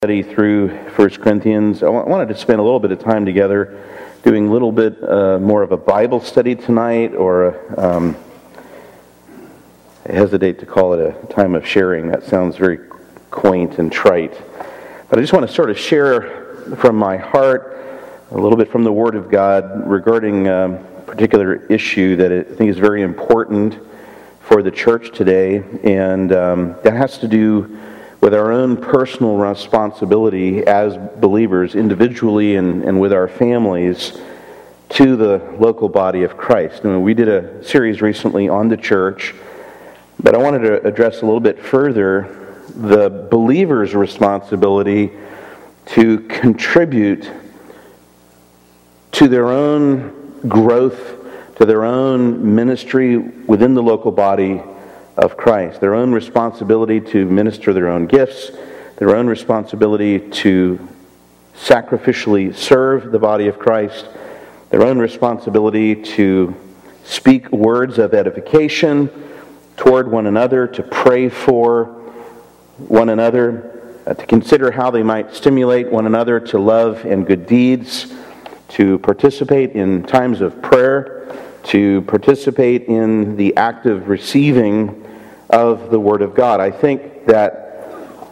Study through 1 Corinthians. I wanted to spend a little bit of time together doing a little bit more of a Bible study tonight, or I hesitate to call it a time of sharing. That sounds very quaint and trite. But I just want to sort of share from my heart a little bit from the Word of God regarding a particular issue that I think is very important for the church today, and that has to do with our own personal responsibility as believers, individually and with our families, to the local body of Christ. And we did a series recently on the church, but I wanted to address a little bit further the believer's responsibility to contribute to their own growth, to their own ministry within the local body of Christ, their own responsibility to minister their own gifts, their own responsibility to sacrificially serve the body of Christ, their own responsibility to speak words of edification toward one another, to pray for one another, to consider how they might stimulate one another to love and good deeds, to participate in times of prayer, to participate in the active receiving of the Word of God. I think that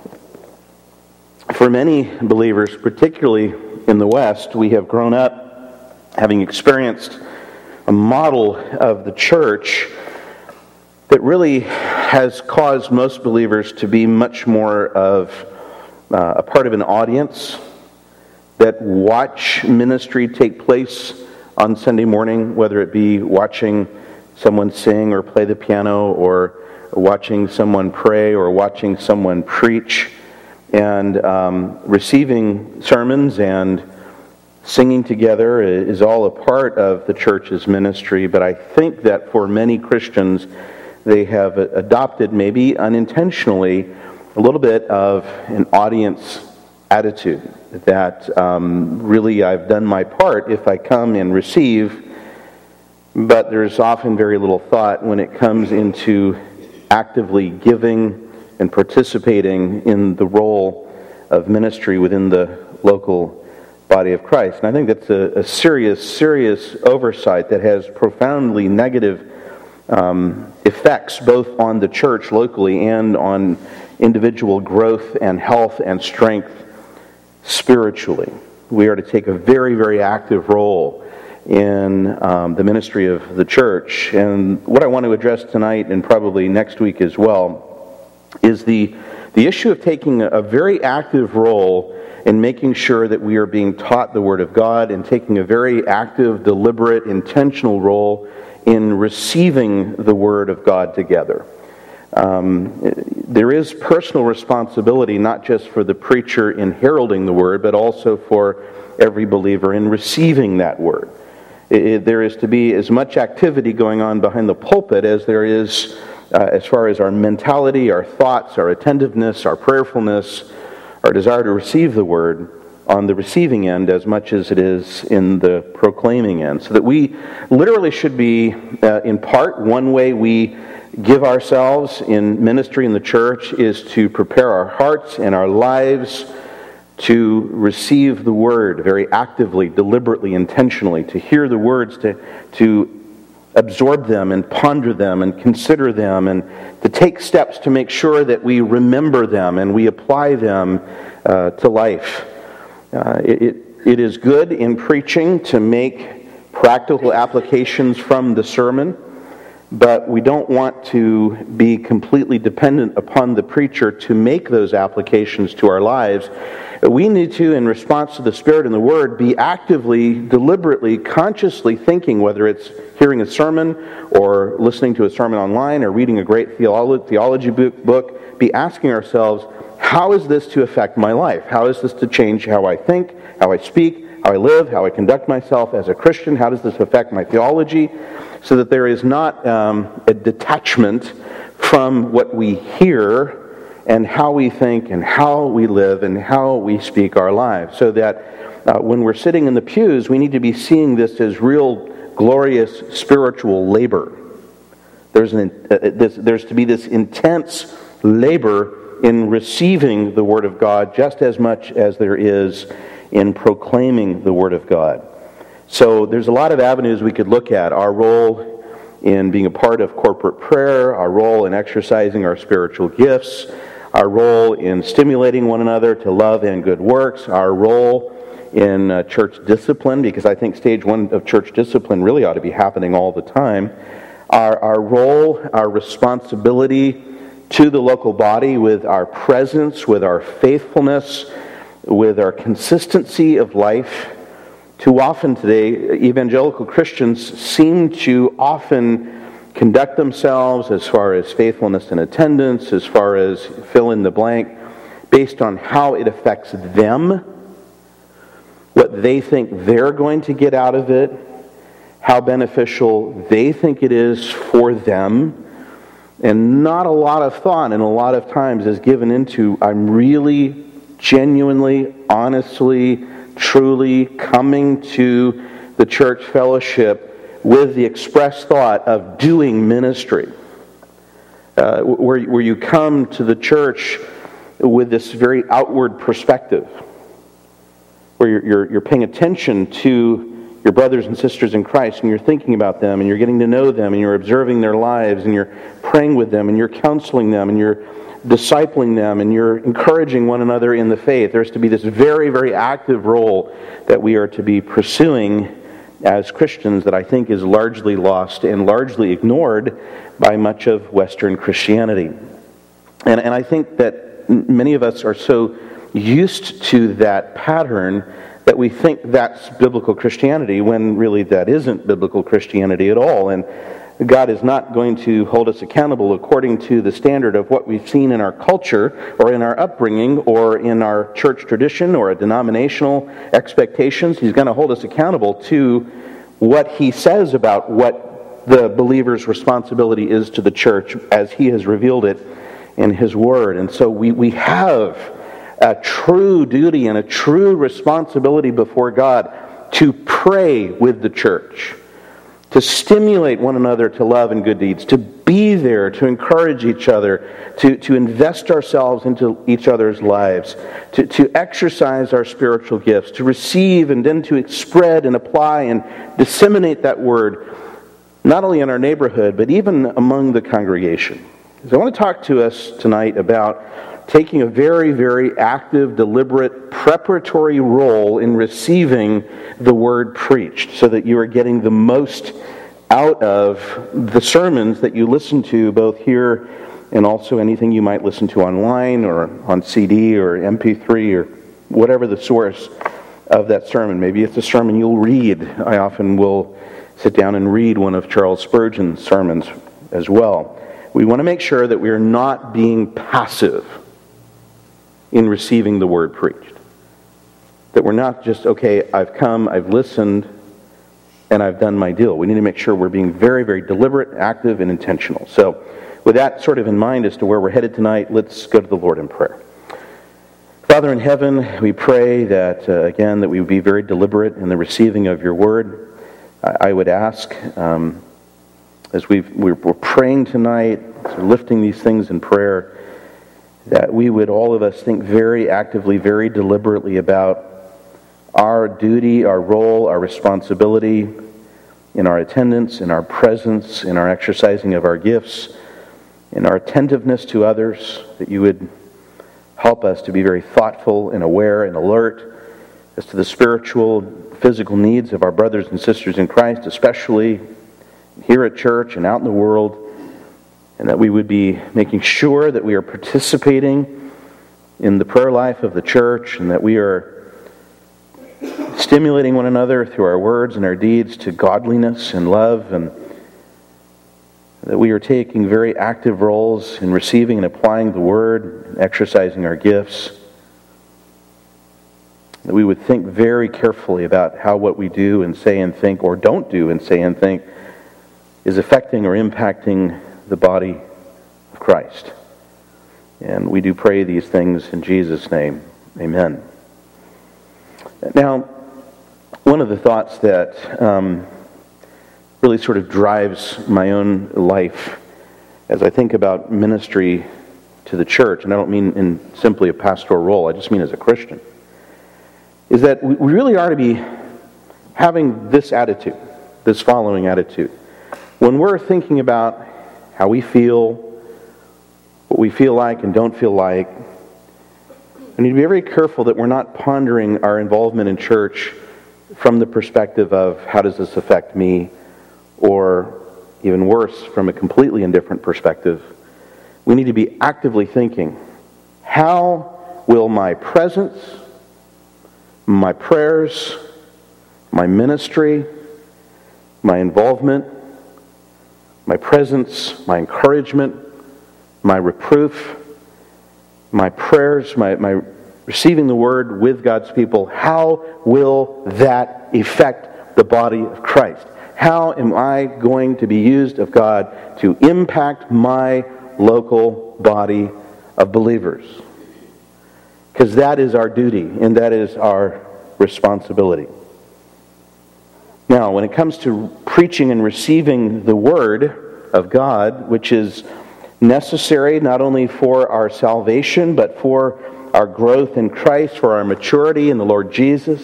for many believers, particularly in the West, we have grown up having experienced a model of the church that really has caused most believers to be much more of a part of an audience, that watch ministry take place on Sunday morning, whether it be watching someone sing or play the piano, or watching someone pray, or watching someone preach, and receiving sermons and singing together is all a part of the church's ministry. But I think that for many Christians, they have adopted, maybe unintentionally, a little bit of an audience attitude, that really I've done my part if I come and receive, but there's often very little thought when it comes into actively giving and participating in the role of ministry within the local body of Christ. And I think that's a serious oversight that has profoundly negative effects both on the church locally and on individual growth and health and strength spiritually. We are to take a very, very active role in the ministry of the church. And what I want to address tonight, and probably next week as well, is the issue of taking a very active role in making sure that we are being taught the Word of God, and taking a very active, deliberate, intentional role in receiving the Word of God together. There is personal responsibility, not just for the preacher in heralding the Word, but also for every believer in receiving that Word. There is to be as much activity going on behind the pulpit as there is as far as our mentality, our thoughts, our attentiveness, our prayerfulness, our desire to receive the Word on the receiving end as much as it is in the proclaiming end. So that we literally should be, in part, one way we give ourselves in ministry in the church is to prepare our hearts and our lives to receive the Word very actively, deliberately, intentionally, to hear the words, to absorb them and ponder them and consider them, and to take steps to make sure that we remember them and we apply them to life. It is good in preaching to make practical applications from the sermon, but we don't want to be completely dependent upon the preacher to make those applications to our lives. We need to, in response to the Spirit and the Word, be actively, deliberately, consciously thinking, whether it's hearing a sermon or listening to a sermon online or reading a great theology book, be asking ourselves, how is this to affect my life? How is this to change how I think, how I speak, how I live, how I conduct myself as a Christian? How does this affect my theology? So that there is not a detachment from what we hear and how we think and how we live and how we speak our lives. So that when we're sitting in the pews, we need to be seeing this as real, glorious spiritual labor. There's to be this intense labor in receiving the Word of God just as much as there is in proclaiming the Word of God. So there's a lot of avenues we could look at. Our role in being a part of corporate prayer, our role in exercising our spiritual gifts, our role in stimulating one another to love and good works, our role in church discipline, because I think stage one of church discipline really ought to be happening all the time, our role, our responsibility to the local body with our presence, with our faithfulness, with our consistency of life. Too often today, evangelical Christians seem to often conduct themselves as far as faithfulness and attendance, as far as fill in the blank, based on how it affects them, what they think they're going to get out of it, how beneficial they think it is for them, and not a lot of thought and a lot of times is given into, I'm really, genuinely, honestly, truly coming to the church fellowship with the express thought of doing ministry. Where you come to the church with this very outward perspective, where you're paying attention to your brothers and sisters in Christ, and you're thinking about them, and you're getting to know them, and you're observing their lives, and you're praying with them, and you're counseling them, and you're discipling them, and you're encouraging one another in the faith. There's to be this very, very active role that we are to be pursuing as Christians that I think is largely lost and largely ignored by much of Western Christianity. And I think that many of us are so used to that pattern that we think that's biblical Christianity when really that isn't biblical Christianity at all. And God is not going to hold us accountable according to the standard of what we've seen in our culture or in our upbringing or in our church tradition or a denominational expectations. He's going to hold us accountable to what He says about what the believer's responsibility is to the church as He has revealed it in His Word. And so we have a true duty and a true responsibility before God to pray with the church, to stimulate one another to love and good deeds, to be there, to encourage each other, to invest ourselves into each other's lives, to exercise our spiritual gifts, to receive and then to spread and apply and disseminate that word, not only in our neighborhood, but even among the congregation. So I want to talk to us tonight about taking a very, very active, deliberate, preparatory role in receiving the word preached so that you are getting the most out of the sermons that you listen to, both here and also anything you might listen to online or on CD or MP3 or whatever the source of that sermon. Maybe it's a sermon you'll read. I often will sit down and read one of Charles Spurgeon's sermons as well. We want to make sure that we are not being passive in receiving the word preached. That we're not just, okay, I've come, I've listened, and I've done my deal. We need to make sure we're being very, very deliberate, active, and intentional. So, with that sort of in mind as to where we're headed tonight, let's go to the Lord in prayer. Father in heaven, we pray that, again, that we would be very deliberate in the receiving of your word. I would ask, as we're praying tonight, as we're lifting these things in prayer, that we would, all of us, think very actively, very deliberately about our duty, our role, our responsibility in our attendance, in our presence, in our exercising of our gifts, in our attentiveness to others, that you would help us to be very thoughtful and aware and alert as to the spiritual, physical needs of our brothers and sisters in Christ, especially here at church and out in the world, and that we would be making sure that we are participating in the prayer life of the church and that we are stimulating one another through our words and our deeds to godliness and love, and that we are taking very active roles in receiving and applying the word and exercising our gifts. That we would think very carefully about how what we do and say and think, or don't do and say and think, is affecting or impacting the body of Christ. And we do pray these things in Jesus' name. Amen. Now, one of the thoughts that really sort of drives my own life as I think about ministry to the church, and I don't mean in simply a pastoral role, I just mean as a Christian, is that we really are to be having this attitude, this following attitude. When we're thinking about how we feel, what we feel like and don't feel like, we need to be very careful that we're not pondering our involvement in church from the perspective of how does this affect me, or even worse, from a completely indifferent perspective. We need to be actively thinking, how will my presence, my prayers, my ministry, my involvement, my presence, my encouragement, my reproof, my prayers, my receiving the word with God's people, how will that affect the body of Christ? How am I going to be used of God to impact my local body of believers? Because that is our duty and that is our responsibility. Now, when it comes to preaching and receiving the Word of God, which is necessary not only for our salvation, but for our growth in Christ, for our maturity in the Lord Jesus,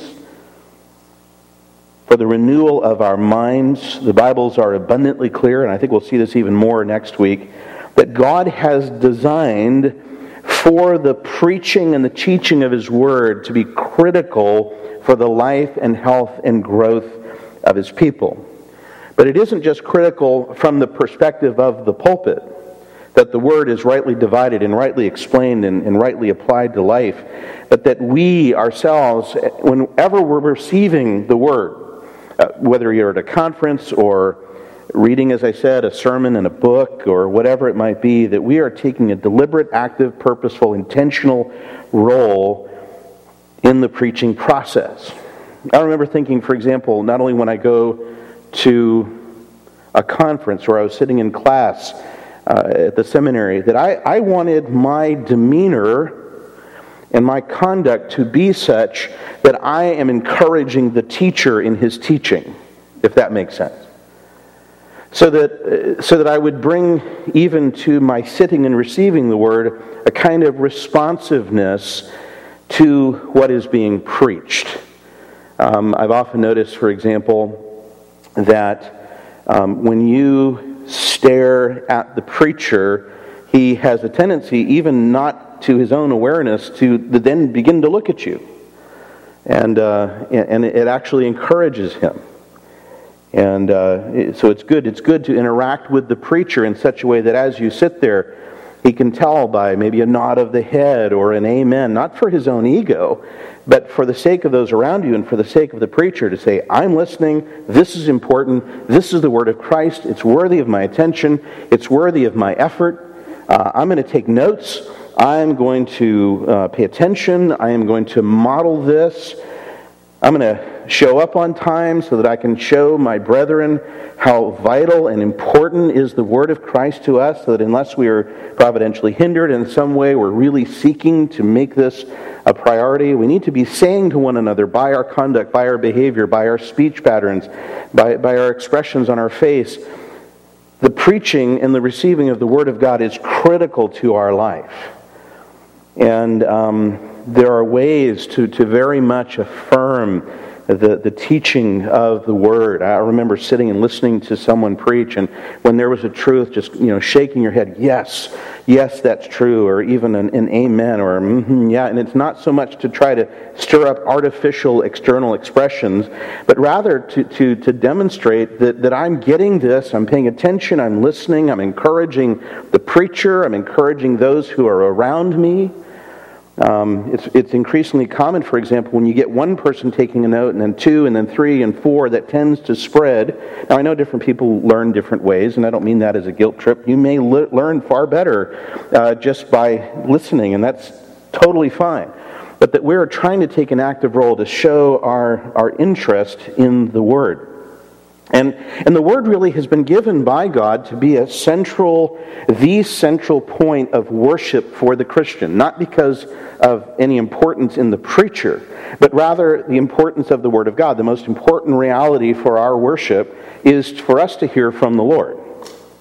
for the renewal of our minds, the Bibles are abundantly clear, and I think we'll see this even more next week, that God has designed for the preaching and the teaching of His Word to be critical for the life and health and growth of His people. But it isn't just critical from the perspective of the pulpit, that the Word is rightly divided and rightly explained and rightly applied to life, but that we ourselves, whenever we're receiving the Word, whether you're at a conference or reading, as I said, a sermon in a book or whatever it might be, that we are taking a deliberate, active, purposeful, intentional role in the preaching process. I remember thinking, for example, not only when I go to a conference or I was sitting in class at the seminary, that I wanted my demeanor and my conduct to be such that I am encouraging the teacher in his teaching, if that makes sense. So that I would bring even to my sitting and receiving the Word a kind of responsiveness to what is being preached. I've often noticed, for example, that when you stare at the preacher, he has a tendency, even not to his own awareness, to then begin to look at you. And it actually encourages him. And so it's good to interact with the preacher in such a way that as you sit there, he can tell by maybe a nod of the head or an amen, not for his own ego, but for the sake of those around you and for the sake of the preacher, to say, I'm listening, this is important, this is the Word of Christ, it's worthy of my attention, it's worthy of my effort, I'm going to take notes, I'm going to pay attention, I am going to model this, I'm going to show up on time so that I can show my brethren how vital and important is the Word of Christ to us, so that unless we are providentially hindered in some way, we're really seeking to make this a priority. We need to be saying to one another by our conduct, by our behavior, by our speech patterns, by our expressions on our face, the preaching and the receiving of the Word of God is critical to our life. And there are ways to very much affirm the teaching of the Word. I remember sitting and listening to someone preach, and when there was a truth, just shaking your head, yes, that's true, or even an amen, or yeah. And it's not so much to try to stir up artificial external expressions, but rather to demonstrate that I'm getting this, I'm paying attention, I'm listening, I'm encouraging the preacher, I'm encouraging those who are around me. It's increasingly common, for example, when you get one person taking a note, and then two, and then three, and four, that tends to spread. Now, I know different people learn different ways, and I don't mean that as a guilt trip. You may learn far better just by listening, and that's totally fine. But that we're trying to take an active role to show our interest in the Word. And the Word really has been given by God to be the central point of worship for the Christian. Not because of any importance in the preacher, but rather the importance of the Word of God. The most important reality for our worship is for us to hear from the Lord.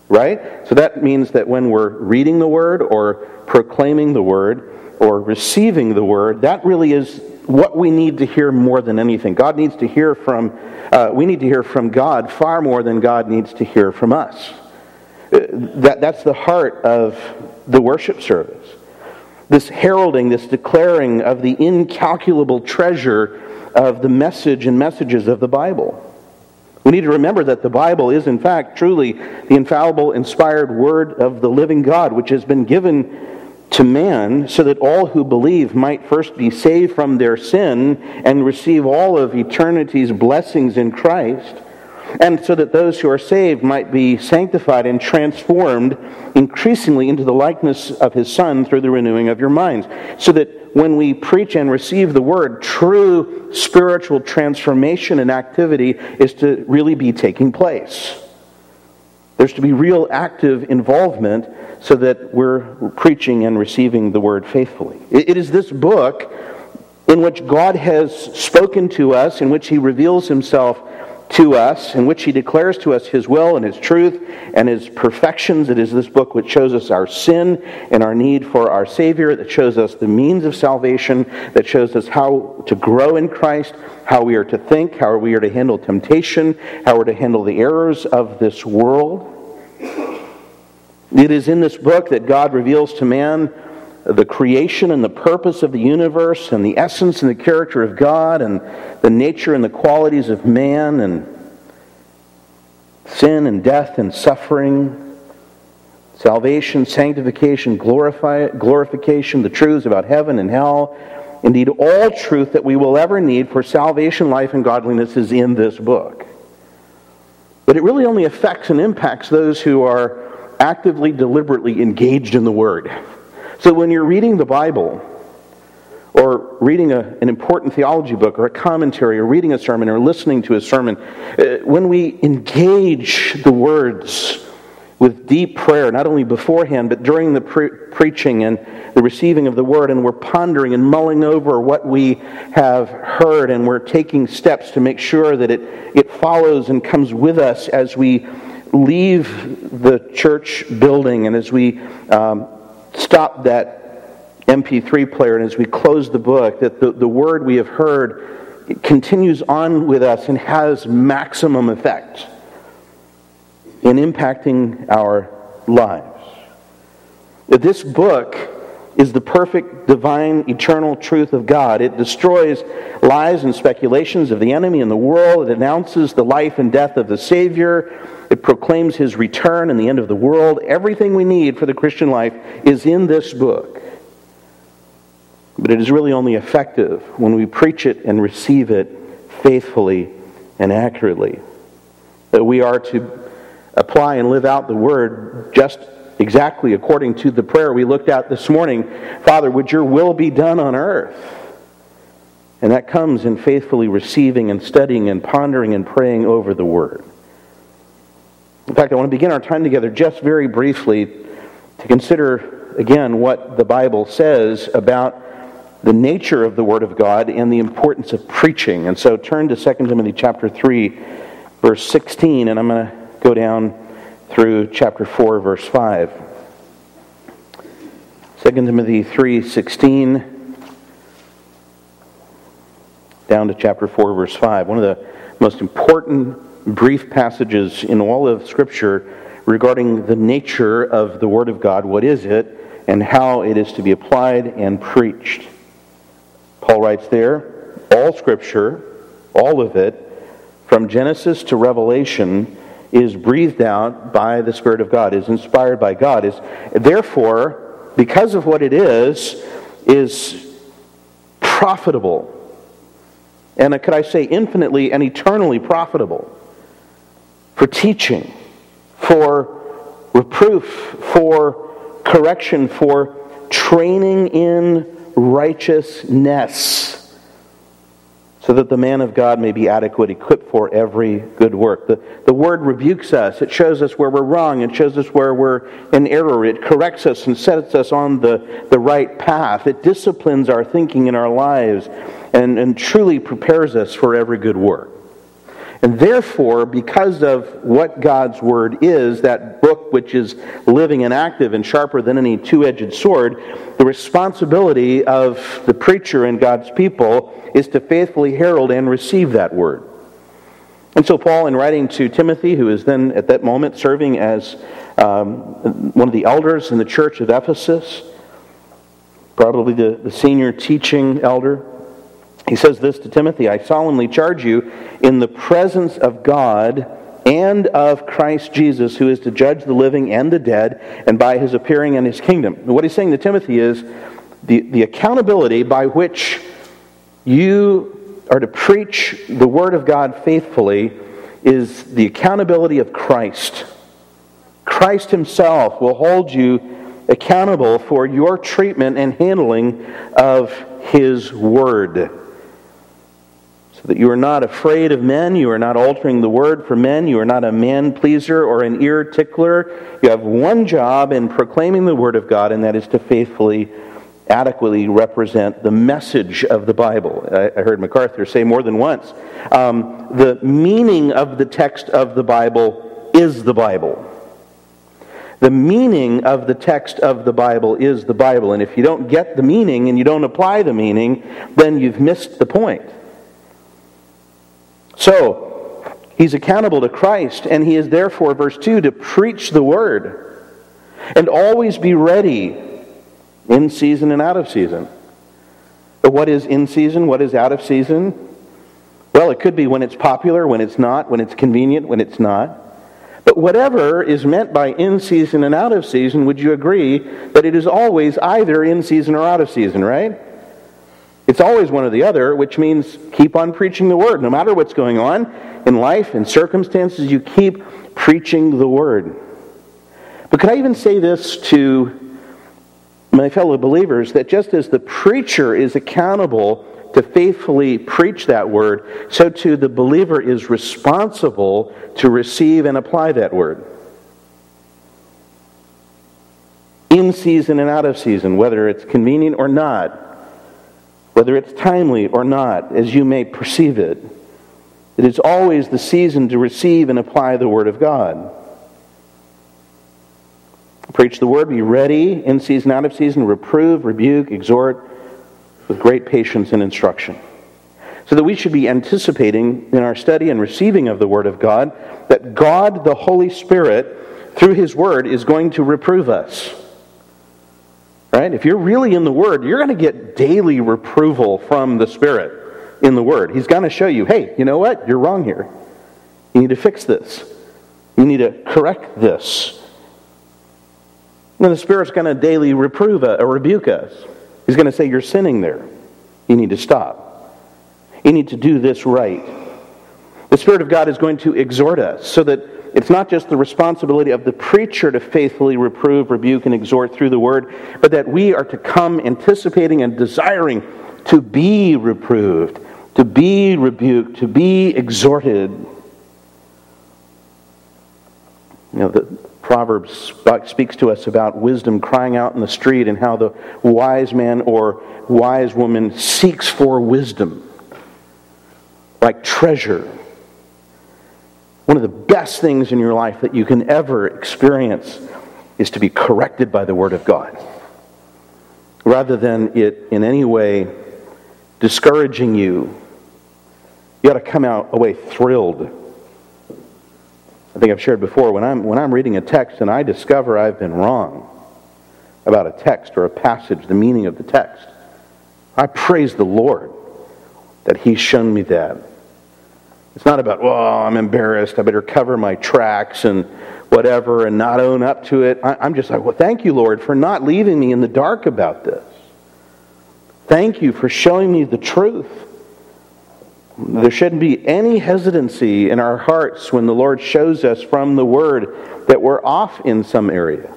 right? So that means that when we're reading the Word or proclaiming the Word or receiving the Word, that really is what we need to hear more than anything. We need to hear from God far more than God needs to hear from us. That's the heart of the worship service. This heralding, this declaring of the incalculable treasure of the message and messages of the Bible. We need to remember that the Bible is, in fact, truly the infallible, inspired Word of the living God, which has been given to man so that all who believe might first be saved from their sin and receive all of eternity's blessings in Christ, and so that those who are saved might be sanctified and transformed increasingly into the likeness of His Son through the renewing of your minds. So that when we preach and receive the Word, true spiritual transformation and activity is to really be taking place. There's to be real active involvement so that we're preaching and receiving the Word faithfully. It is this book in which God has spoken to us, in which He reveals Himself to us, in which He declares to us His will and His truth and His perfections. It is this book which shows us our sin and our need for our Savior, that shows us the means of salvation, that shows us how to grow in Christ, how we are to think, how we are to handle temptation, how we're to handle the errors of this world. It is in this book that God reveals to man the creation and the purpose of the universe and the essence and the character of God and the nature and the qualities of man and sin and death and suffering, salvation, sanctification, glorification, the truths about heaven and hell. Indeed, all truth that we will ever need for salvation, life, and godliness is in this book. But it really only affects and impacts those who are actively, deliberately engaged in the Word. So when you're reading the Bible, or reading an important theology book, or a commentary, or reading a sermon, or listening to a sermon, when we engage the words with deep prayer, not only beforehand, but during the preaching and the receiving of the Word, and we're pondering and mulling over what we have heard, and we're taking steps to make sure that it follows and comes with us as we leave the church building, and as we stop that MP3 player, and as we close the book, that the Word we have heard continues on with us and has maximum effect in impacting our lives. This book is the perfect, divine, eternal truth of God. It destroys lies and speculations of the enemy and the world. It announces the life and death of the Savior. It proclaims His return and the end of the world. Everything we need for the Christian life is in this book. But it is really only effective when we preach it and receive it faithfully and accurately. That we are to apply and live out the Word just exactly according to the prayer we looked at this morning. Father, would your will be done on earth? And that comes in faithfully receiving and studying and pondering and praying over the Word. In fact, I want to begin our time together just very briefly to consider again what the Bible says about the nature of the Word of God and the importance of preaching. And so turn to 2 Timothy chapter 3, verse 16, and I'm going to go down through chapter 4, verse 5. 2 Timothy 3:16 down to chapter 4, verse 5. One of the most important brief passages in all of Scripture regarding the nature of the Word of God. What is it, and how it is to be applied and preached. Paul writes there, all Scripture, all of it, from Genesis to Revelation, is breathed out by the Spirit of God, is inspired by God, is therefore, because of what it is profitable. And could I say infinitely and eternally profitable for teaching, for reproof, for correction, for training in righteousness, so that the man of God may be adequate, equipped for every good work. The Word rebukes us. It shows us where we're wrong. It shows us where we're in error. It corrects us and sets us on the right path. It disciplines our thinking in our lives and truly prepares us for every good work. And therefore, because of what God's Word is, that book which is living and active and sharper than any two-edged sword, the responsibility of the preacher and God's people is to faithfully herald and receive that Word. And so Paul, in writing to Timothy, who is then at that moment serving as one of the elders in the church of Ephesus, probably the senior teaching elder, he says this to Timothy, I solemnly charge you in the presence of God and of Christ Jesus, who is to judge the living and the dead, and by his appearing in his kingdom. What he's saying to Timothy is the accountability by which you are to preach the Word of God faithfully is the accountability of Christ. Christ himself will hold you accountable for your treatment and handling of his Word. So that you are not afraid of men, you are not altering the Word for men, you are not a man-pleaser or an ear tickler. You have one job in proclaiming the Word of God, and that is to faithfully, adequately represent the message of the Bible. I heard MacArthur say more than once, the meaning of the text of the Bible is the Bible. The meaning of the text of the Bible is the Bible. And if you don't get the meaning and you don't apply the meaning, then you've missed the point. So, he's accountable to Christ, and he is therefore, verse 2, to preach the Word and always be ready in season and out of season. But what is in season? What is out of season? Well, it could be when it's popular, when it's not, when it's convenient, when it's not. But whatever is meant by in season and out of season, would you agree that it is always either in season or out of season, right? It's always one or the other, which means keep on preaching the Word. No matter what's going on in life and circumstances, you keep preaching the Word. But could I even say this to my fellow believers, that just as the preacher is accountable to faithfully preach that Word, so too the believer is responsible to receive and apply that Word. In season and out of season, whether it's convenient or not, whether it's timely or not, as you may perceive it, it is always the season to receive and apply the Word of God. Preach the Word, be ready, in season, out of season, reprove, rebuke, exhort, with great patience and instruction. So that we should be anticipating in our study and receiving of the Word of God that God, the Holy Spirit, through His Word, is going to reprove us. Right? If you're really in the Word, you're going to get daily reproval from the Spirit in the Word. He's going to show you, hey, you know what? You're wrong here. You need to fix this. You need to correct this. And the Spirit's going to daily reprove or rebuke us. He's going to say, you're sinning there. You need to stop. You need to do this right. The Spirit of God is going to exhort us so that it's not just the responsibility of the preacher to faithfully reprove, rebuke, and exhort through the Word, but that we are to come anticipating and desiring to be reproved, to be rebuked, to be exhorted. You know, the Proverbs speaks to us about wisdom crying out in the street and how the wise man or wise woman seeks for wisdom like treasure. One of the best things in your life that you can ever experience is to be corrected by the Word of God. Rather than it in any way discouraging you, you ought to come out away thrilled. I think I've shared before, when I'm reading a text and I discover I've been wrong about a text or a passage, the meaning of the text, I praise the Lord that He's shown me that. It's not about, well, I'm embarrassed, I better cover my tracks and whatever and not own up to it. I'm just like, well, thank you, Lord, for not leaving me in the dark about this. Thank you for showing me the truth. There shouldn't be any hesitancy in our hearts when the Lord shows us from the Word that we're off in some area.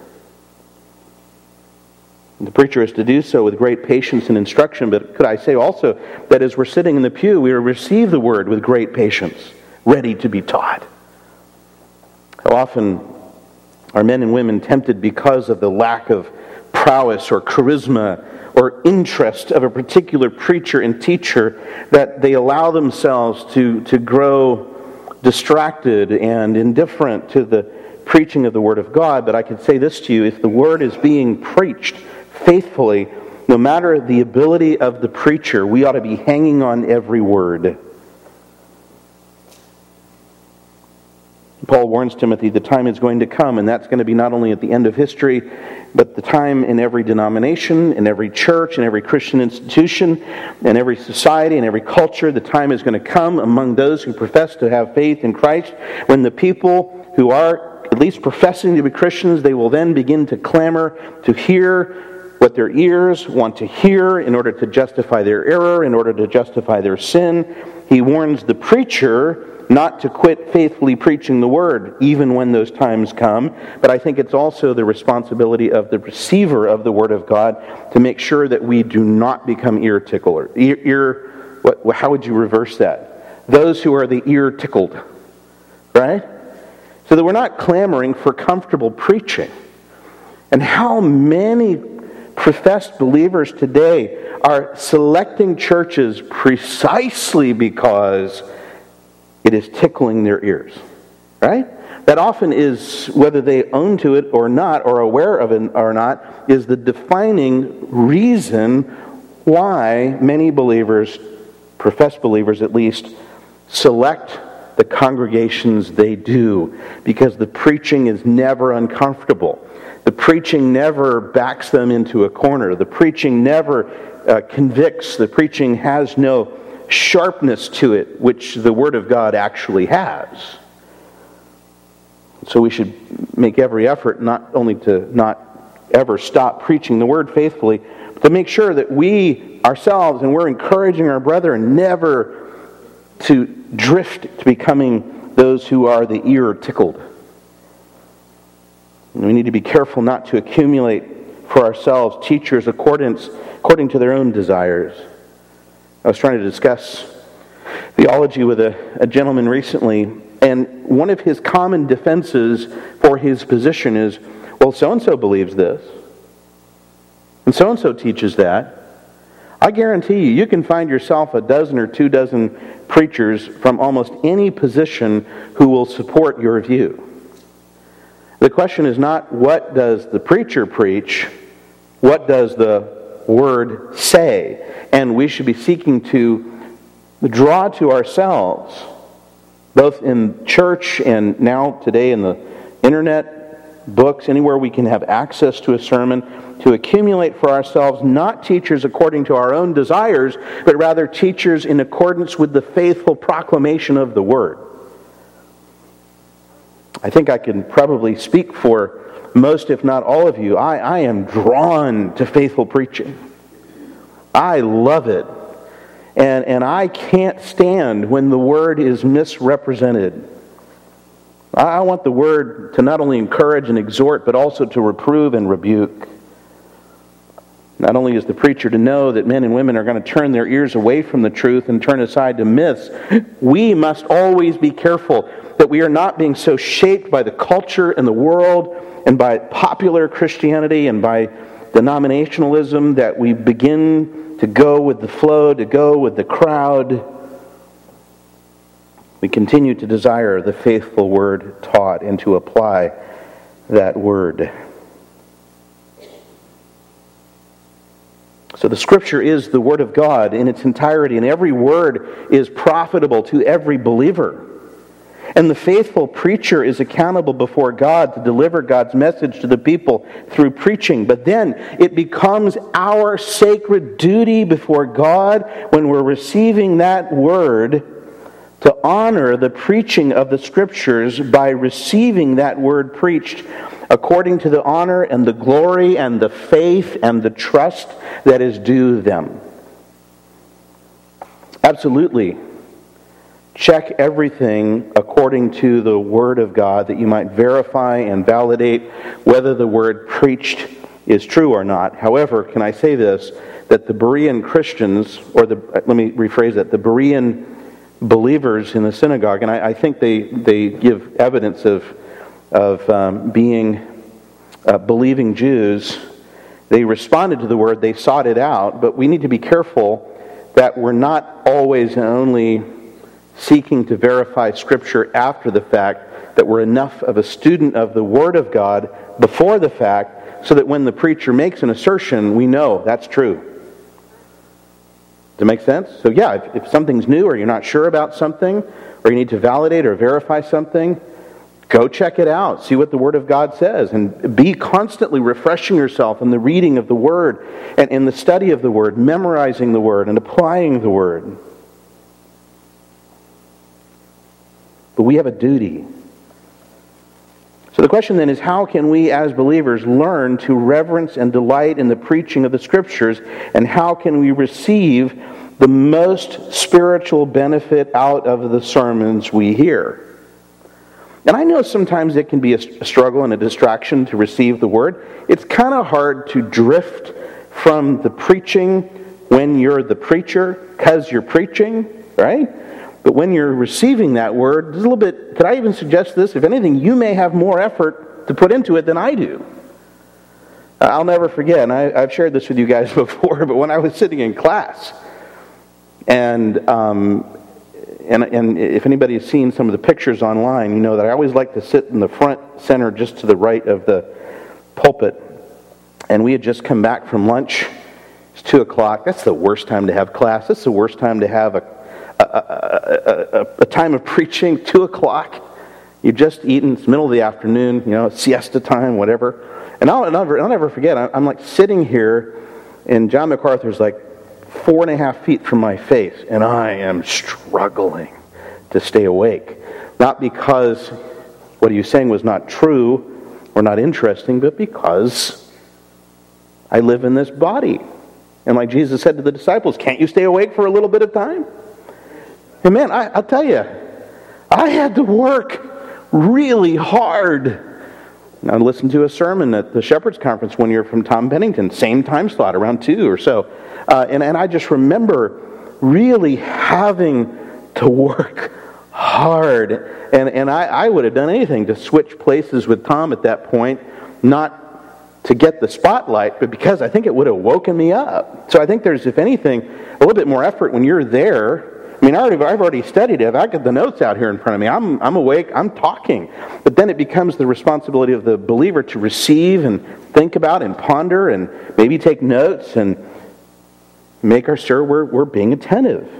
The preacher is to do so with great patience and instruction, but could I say also that as we're sitting in the pew, we receive the Word with great patience, ready to be taught. How often are men and women tempted because of the lack of prowess or charisma or interest of a particular preacher and teacher that they allow themselves to grow distracted and indifferent to the preaching of the Word of God. But I can say this to you, if the Word is being preached faithfully, no matter the ability of the preacher, we ought to be hanging on every word. Paul warns Timothy the time is going to come, and that's going to be not only at the end of history, but the time in every denomination, in every church, in every Christian institution, in every society, in every culture. The time is going to come among those who profess to have faith in Christ, when the people who are at least professing to be Christians, they will then begin to clamor to hear what their ears want to hear in order to justify their error, in order to justify their sin. He warns the preacher not to quit faithfully preaching the Word, even when those times come. But I think it's also the responsibility of the receiver of the Word of God to make sure that we do not become ear tickler. How would you reverse that? Those who are the ear tickled, right? So that we're not clamoring for comfortable preaching. And how many professed believers today are selecting churches precisely because it is tickling their ears, right? That often is, whether they own to it or not, or aware of it or not, is the defining reason why many believers, professed believers at least, select the congregations they do, because the preaching is never uncomfortable. The preaching never backs them into a corner. The preaching never convicts. The preaching has no sharpness to it, which the Word of God actually has. So we should make every effort not only to not ever stop preaching the Word faithfully, but to make sure that we ourselves, and we're encouraging our brethren never to drift to becoming those who are the ear tickled. And we need to be careful not to accumulate for ourselves teachers according to their own desires. I was trying to discuss theology with a gentleman recently, and one of his common defenses for his position is, well, so-and-so believes this, and so-and-so teaches that. I guarantee you can find yourself a dozen or 2 dozen preachers from almost any position who will support your view. The question is not, what does the preacher preach? What does the Word say? And we should be seeking to draw to ourselves, both in church and now today in the internet, books, anywhere we can have access to a sermon, to accumulate for ourselves not teachers according to our own desires, but rather teachers in accordance with the faithful proclamation of the Word. I think I can probably speak for most, if not all of you. I am drawn to faithful preaching. I love it. And I can't stand when the Word is misrepresented. I want the Word to not only encourage and exhort, but also to reprove and rebuke. Not only is the preacher to know that men and women are going to turn their ears away from the truth and turn aside to myths, we must always be careful that we are not being so shaped by the culture and the world and by popular Christianity and by denominationalism that we begin to go with the flow, to go with the crowd. We continue to desire the faithful Word taught and to apply that Word. So the Scripture is the Word of God in its entirety, and every word is profitable to every believer. And the faithful preacher is accountable before God to deliver God's message to the people through preaching. But then it becomes our sacred duty before God, when we're receiving that Word, to honor the preaching of the Scriptures by receiving that Word preached according to the honor and the glory and the faith and the trust that is due them. Absolutely. Check everything according to the Word of God, that you might verify and validate whether the word preached is true or not. However, can I say this, that the Berean Christians, let me rephrase that, the Berean believers in the synagogue, and I think they give evidence of being believing Jews. They responded to the word, they sought it out, but we need to be careful that we're not always only seeking to verify Scripture after the fact, that we're enough of a student of the Word of God before the fact, so that when the preacher makes an assertion, we know that's true. Does it make sense? So yeah, if something's new or you're not sure about something, or you need to validate or verify something, go check it out. See what the Word of God says. And be constantly refreshing yourself in the reading of the Word and in the study of the Word, memorizing the Word and applying the Word. But we have a duty. So the question then is, how can we as believers learn to reverence and delight in the preaching of the Scriptures, and how can we receive the most spiritual benefit out of the sermons we hear? And I know sometimes it can be a struggle and a distraction to receive the Word. It's kind of hard to drift from the preaching when you're the preacher, because you're preaching, right? But when you're receiving that Word, there's a little bit, could I even suggest this? If anything, you may have more effort to put into it than I do. I'll never forget, and I've shared this with you guys before, but when I was sitting in class, and if anybody has seen some of the pictures online, you know that I always like to sit in the front center just to the right of the pulpit. And we had just come back from lunch. It's 2 o'clock. That's the worst time to have class. That's the worst time to have a time of preaching, 2 o'clock. You've just eaten. It's middle of the afternoon, siesta time, whatever. And I'll never forget, I'm like sitting here, and John MacArthur's like 4.5 feet from my face, and I am struggling to stay awake. Not because what he was saying was not true or not interesting, but because I live in this body. And like Jesus said to the disciples, can't you stay awake for a little bit of time? And man, I'll tell you, I had to work really hard. I listened to a sermon at the Shepherd's Conference one year from Tom Bennington, same time slot, around 2 or so. And I just remember really having to work hard. And I would have done anything to switch places with Tom at that point, not to get the spotlight, but because I think it would have woken me up. So I think there's, if anything, a little bit more effort when you're there. I mean, I've already studied it. I've got the notes out here in front of me. I'm awake. I'm talking. But then it becomes the responsibility of the believer to receive and think about and ponder and maybe take notes and make sure we're being attentive.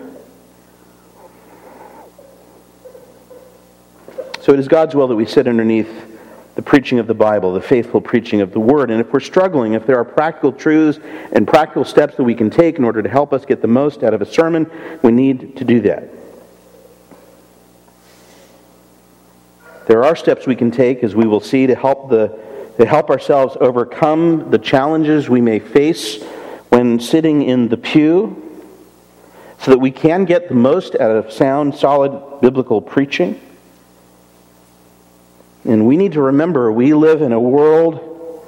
So it is God's will that we sit underneath the preaching of the Bible, the faithful preaching of the Word. And if we're struggling, if there are practical truths and practical steps that we can take in order to help us get the most out of a sermon, we need to do that. There are steps we can take, as we will see, to help ourselves overcome the challenges we may face when sitting in the pew, so that we can get the most out of sound, solid biblical preaching. And we need to remember, we live in a world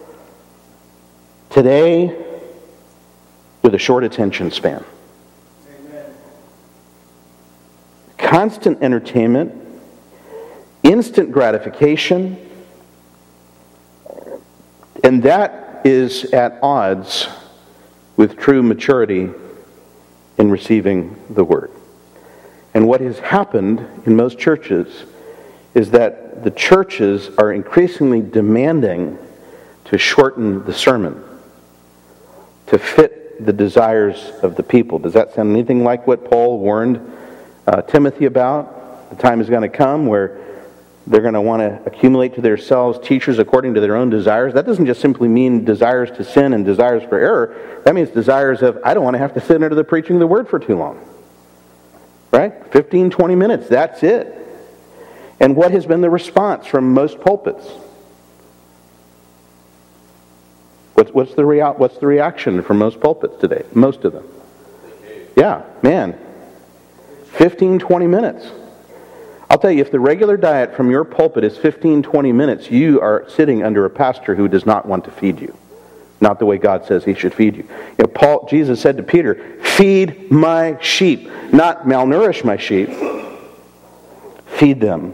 today with a short attention span. Amen. Constant entertainment, instant gratification, and that is at odds with true maturity in receiving the Word. And what has happened in most churches is that the churches are increasingly demanding to shorten the sermon to fit the desires of the people. Does that sound anything like what Paul warned Timothy about? The time is going to come where they're going to want to accumulate to themselves teachers according to their own desires. That doesn't just simply mean desires to sin and desires for error. That means desires of, I don't want to have to sit under the preaching of the Word for too long. Right? 15, 20 minutes, that's it. And what has been the response from most pulpits? What's the reaction from most pulpits today? Most of them. Yeah, man. 15, 20 minutes. I'll tell you, if the regular diet from your pulpit is 15, 20 minutes, you are sitting under a pastor who does not want to feed you. Not the way God says he should feed you. Jesus said to Peter, feed my sheep. Not malnourish my sheep. Feed them.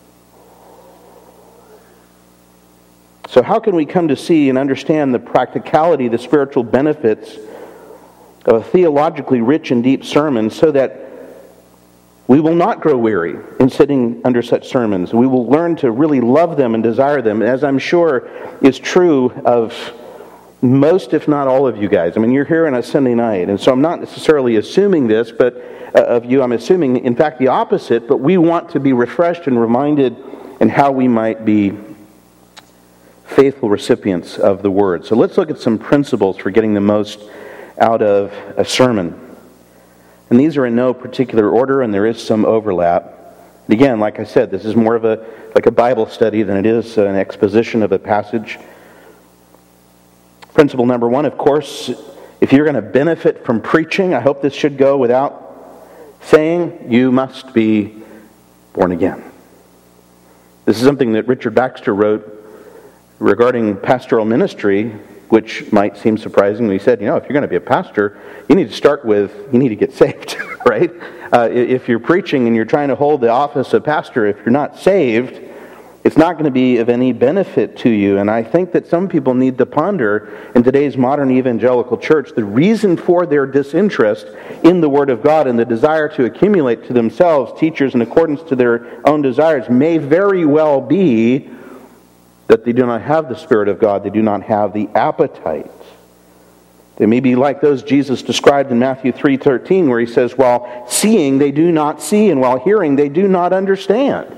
So how can we come to see and understand the practicality, the spiritual benefits of a theologically rich and deep sermon, so that We will not grow weary in sitting under such sermons. We will learn to really love them and desire them, as I'm sure is true of most, if not all of you guys. I mean, you're here on a Sunday night, and so I'm not necessarily assuming this, but of you, I'm assuming, in fact, the opposite, but we want to be refreshed and reminded in how we might be faithful recipients of the Word. So let's look at some principles for getting the most out of a sermon. And these are in no particular order, and there is some overlap. And again, like I said, this is more of a Bible study than it is an exposition of a passage. Principle number one, of course, if you're going to benefit from preaching, I hope this should go without saying, you must be born again. This is something that Richard Baxter wrote regarding pastoral ministry, which might seem surprising. He said, if you're going to be a pastor, you need to start with, you need to get saved, right? If you're preaching and you're trying to hold the office of pastor, if you're not saved, it's not going to be of any benefit to you. And I think that some people need to ponder in today's modern evangelical church the reason for their disinterest in the Word of God and the desire to accumulate to themselves teachers in accordance to their own desires may very well be that they do not have the Spirit of God. They do not have the appetite. They may be like those Jesus described in Matthew 3:13, where he says, while seeing they do not see, and while hearing they do not understand.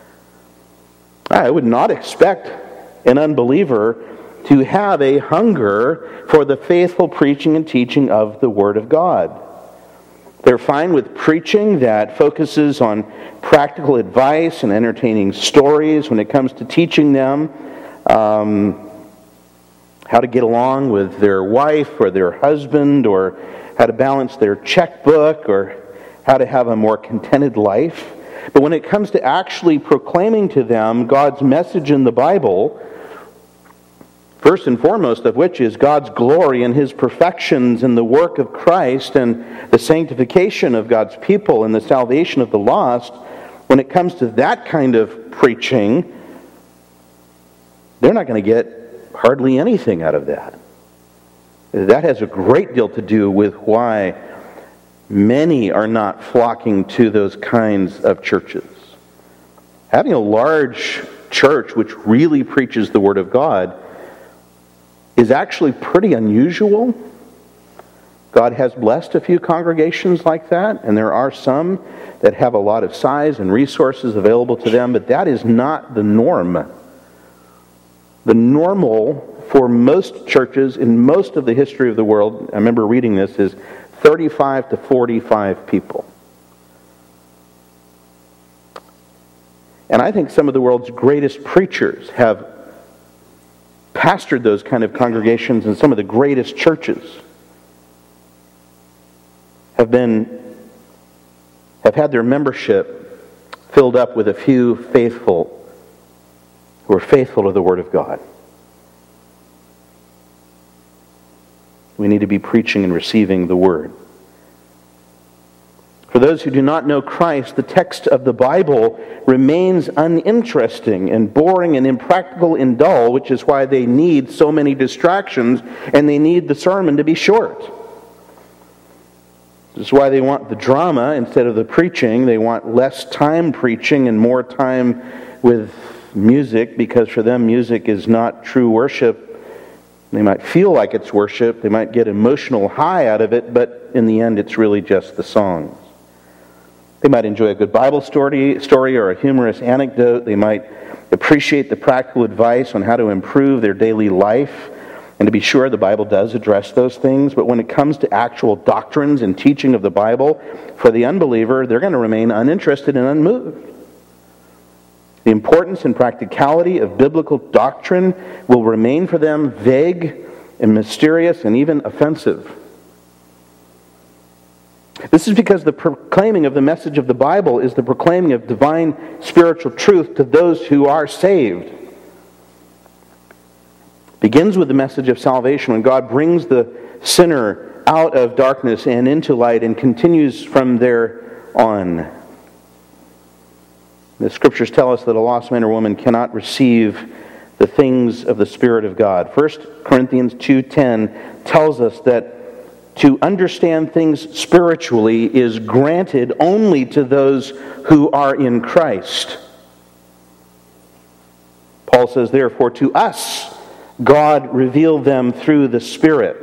I would not expect an unbeliever to have a hunger for the faithful preaching and teaching of the Word of God. They're fine with preaching that focuses on practical advice and entertaining stories when it comes to teaching them how to get along with their wife or their husband, or how to balance their checkbook, or how to have a more contented life. But when it comes to actually proclaiming to them God's message in the Bible, first and foremost of which is God's glory and His perfections and the work of Christ and the sanctification of God's people and the salvation of the lost, when it comes to that kind of preaching, they're not going to get hardly anything out of that. That has a great deal to do with why many are not flocking to those kinds of churches. Having a large church which really preaches the Word of God is actually pretty unusual. God has blessed a few congregations like that, and there are some that have a lot of size and resources available to them, but that is not the norm. The normal for most churches in most of the history of the world, I remember reading this, is 35 to 45 people. And I think some of the world's greatest preachers have pastored those kind of congregations, and some of the greatest churches have had their membership filled up with a few faithful who are faithful to the Word of God. We need to be preaching and receiving the Word. For those who do not know Christ, the text of the Bible remains uninteresting and boring and impractical and dull, which is why they need so many distractions and they need the sermon to be short. This is why they want the drama instead of the preaching. They want less time preaching and more time with music, because for them music is not true worship. They might feel like it's worship. They might get emotional high out of it, but in the end it's really just the songs. They might enjoy a good Bible story or a humorous anecdote. They might appreciate the practical advice on how to improve their daily life. And to be sure, the Bible does address those things. But when it comes to actual doctrines and teaching of the Bible, for the unbeliever, they're going to remain uninterested and unmoved. The importance and practicality of biblical doctrine will remain for them vague and mysterious and even offensive. This is because the proclaiming of the message of the Bible is the proclaiming of divine spiritual truth to those who are saved. It begins with the message of salvation when God brings the sinner out of darkness and into light, and continues from there on. The Scriptures tell us that a lost man or woman cannot receive the things of the Spirit of God. 1 Corinthians 2:10 tells us that to understand things spiritually is granted only to those who are in Christ. Paul says, therefore, to us, God revealed them through the Spirit.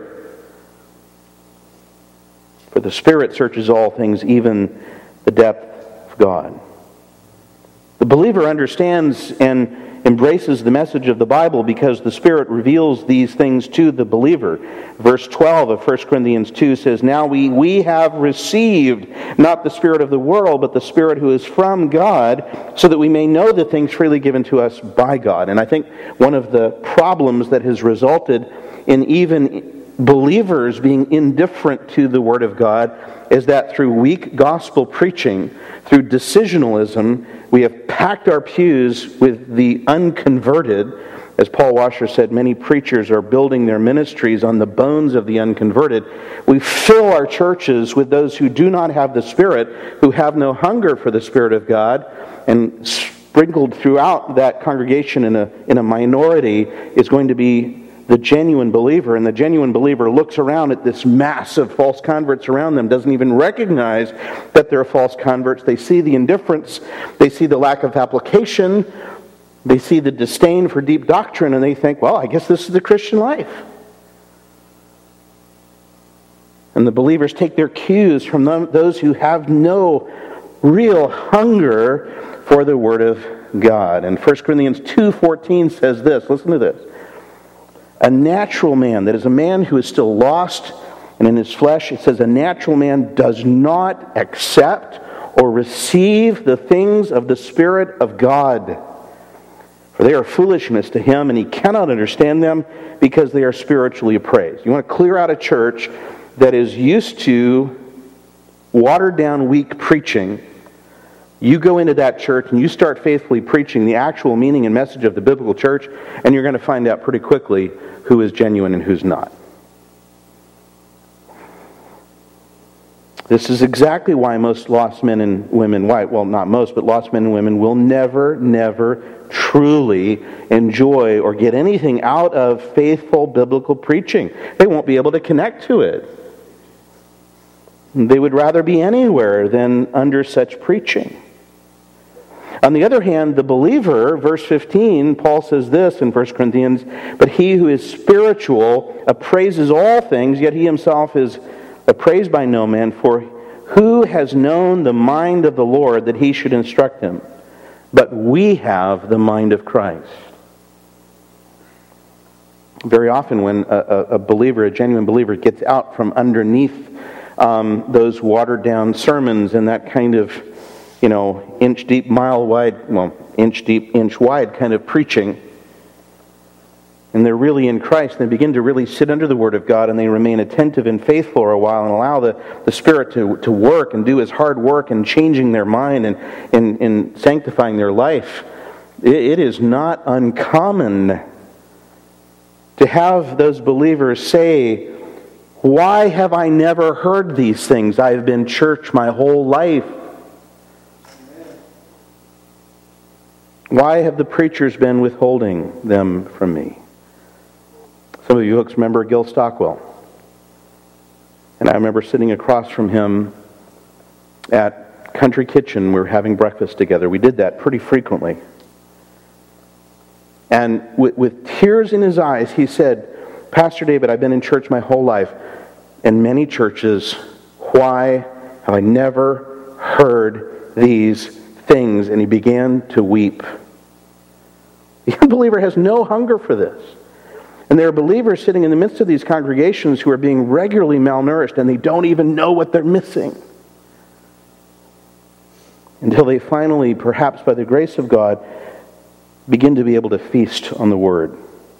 For the Spirit searches all things, even the depth of God. The believer understands and embraces the message of the Bible because the Spirit reveals these things to the believer. Verse 12 of 1 Corinthians 2 says, now we have received not the spirit of the world, but the Spirit who is from God, so that we may know the things freely given to us by God. And I think one of the problems that has resulted in even believers being indifferent to the Word of God is that through weak gospel preaching, through decisionalism, we have packed our pews with the unconverted. As Paul Washer said, many preachers are building their ministries on the bones of the unconverted. We fill our churches with those who do not have the Spirit, who have no hunger for the Spirit of God, and sprinkled throughout that congregation in a minority is going to be the genuine believer. And the genuine believer looks around at this mass of false converts around them, doesn't even recognize that they're false converts. They see the indifference, they see the lack of application, they see the disdain for deep doctrine, and they think, well, I guess this is the Christian life. And the believers take their cues from those who have no real hunger for the Word of God. And 1 Corinthians 2:14 says this, listen to this. A natural man, that is a man who is still lost and in his flesh, it says a natural man does not accept or receive the things of the Spirit of God. For they are foolishness to him, and he cannot understand them because they are spiritually appraised. You want to clear out a church that is used to watered down, weak preaching. You go into that church and you start faithfully preaching the actual meaning and message of the biblical church, and you're going to find out pretty quickly who is genuine and who's not. This is exactly why most lost men and women, well, not most, but lost men and women will never truly enjoy or get anything out of faithful biblical preaching. They won't be able to connect to it. They would rather be anywhere than under such preaching. On the other hand, the believer, verse 15, Paul says this in 1 Corinthians, but he who is spiritual appraises all things, yet he himself is appraised by no man, for who has known the mind of the Lord that he should instruct him? But we have the mind of Christ. Very often when a believer, a genuine believer, gets out from underneath those watered down sermons and that kind of, inch deep, mile wide, inch deep, inch wide kind of preaching, and they're really in Christ, and they begin to really sit under the Word of God, and they remain attentive and faithful for a while and allow the Spirit to work and do His hard work in changing their mind and in sanctifying their life. It is not uncommon to have those believers say, why have I never heard these things? I've been church my whole life. Why have the preachers been withholding them from me? Some of you folks remember Gil Stockwell. And I remember sitting across from him at Country Kitchen. We were having breakfast together. We did that pretty frequently. And with tears in his eyes, he said, Pastor David, I've been in church my whole life. In many churches, why have I never heard these things? And he began to weep. The unbeliever has no hunger for this. And there are believers sitting in the midst of these congregations who are being regularly malnourished, and they don't even know what they're missing. Until they finally, perhaps by the grace of God, begin to be able to feast on the Word.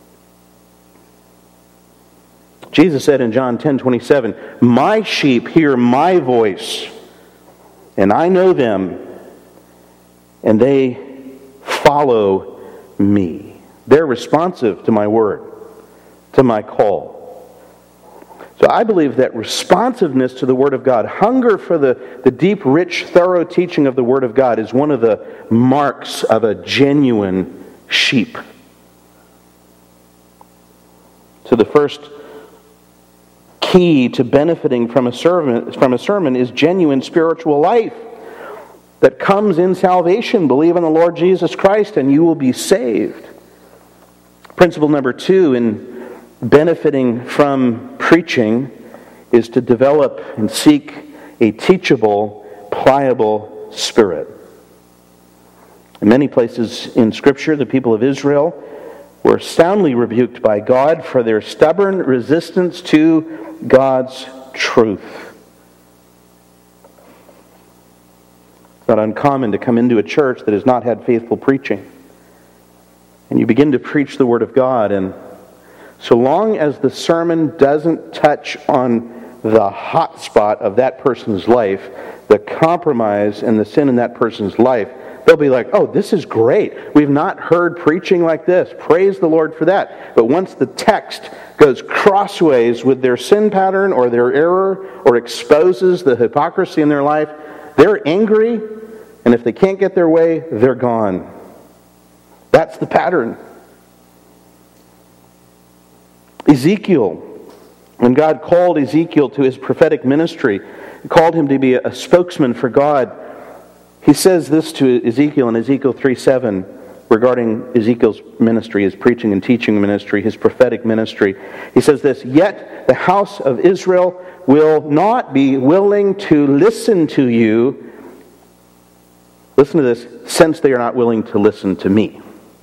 Jesus said in John 10:27, my sheep hear my voice, and I know them, and they follow me. They're responsive to my word, to my call. So I believe that responsiveness to the Word of God, hunger for the deep, rich, thorough teaching of the Word of God is one of the marks of a genuine sheep. So the first key to benefiting from a sermon is genuine spiritual life that comes in salvation. Believe in the Lord Jesus Christ and you will be saved. Principle number 2 in benefiting from preaching is to develop and seek a teachable, pliable spirit. In many places in Scripture, the people of Israel were soundly rebuked by God for their stubborn resistance to God's truth. It's not uncommon to come into a church that has not had faithful preaching. And you begin to preach the Word of God, and so long as the sermon doesn't touch on the hot spot of that person's life, the compromise and the sin in that person's life, they'll be like, oh, this is great. We've not heard preaching like this. Praise the Lord for that. But once the text goes crossways with their sin pattern or their error or exposes the hypocrisy in their life, they're angry, and if they can't get their way, they're gone. That's the pattern. Ezekiel, when God called Ezekiel to his prophetic ministry, called him to be a spokesman for God, he says this to Ezekiel in Ezekiel 3:7 regarding Ezekiel's ministry, his preaching and teaching ministry, his prophetic ministry. He says this, "Yet the house of Israel will not be willing to listen to you." Listen to this, since they are not willing to listen to me.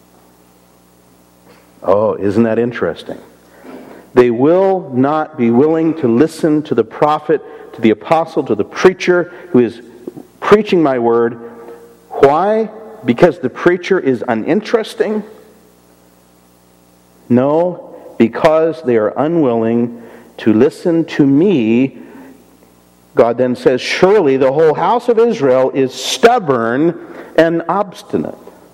Oh, isn't that interesting? They will not be willing to listen to the prophet, to the apostle, to the preacher who is preaching my word. Why? Because the preacher is uninteresting? No, because they are unwilling to listen to me. God then says, surely the whole house of Israel is stubborn and obstinate.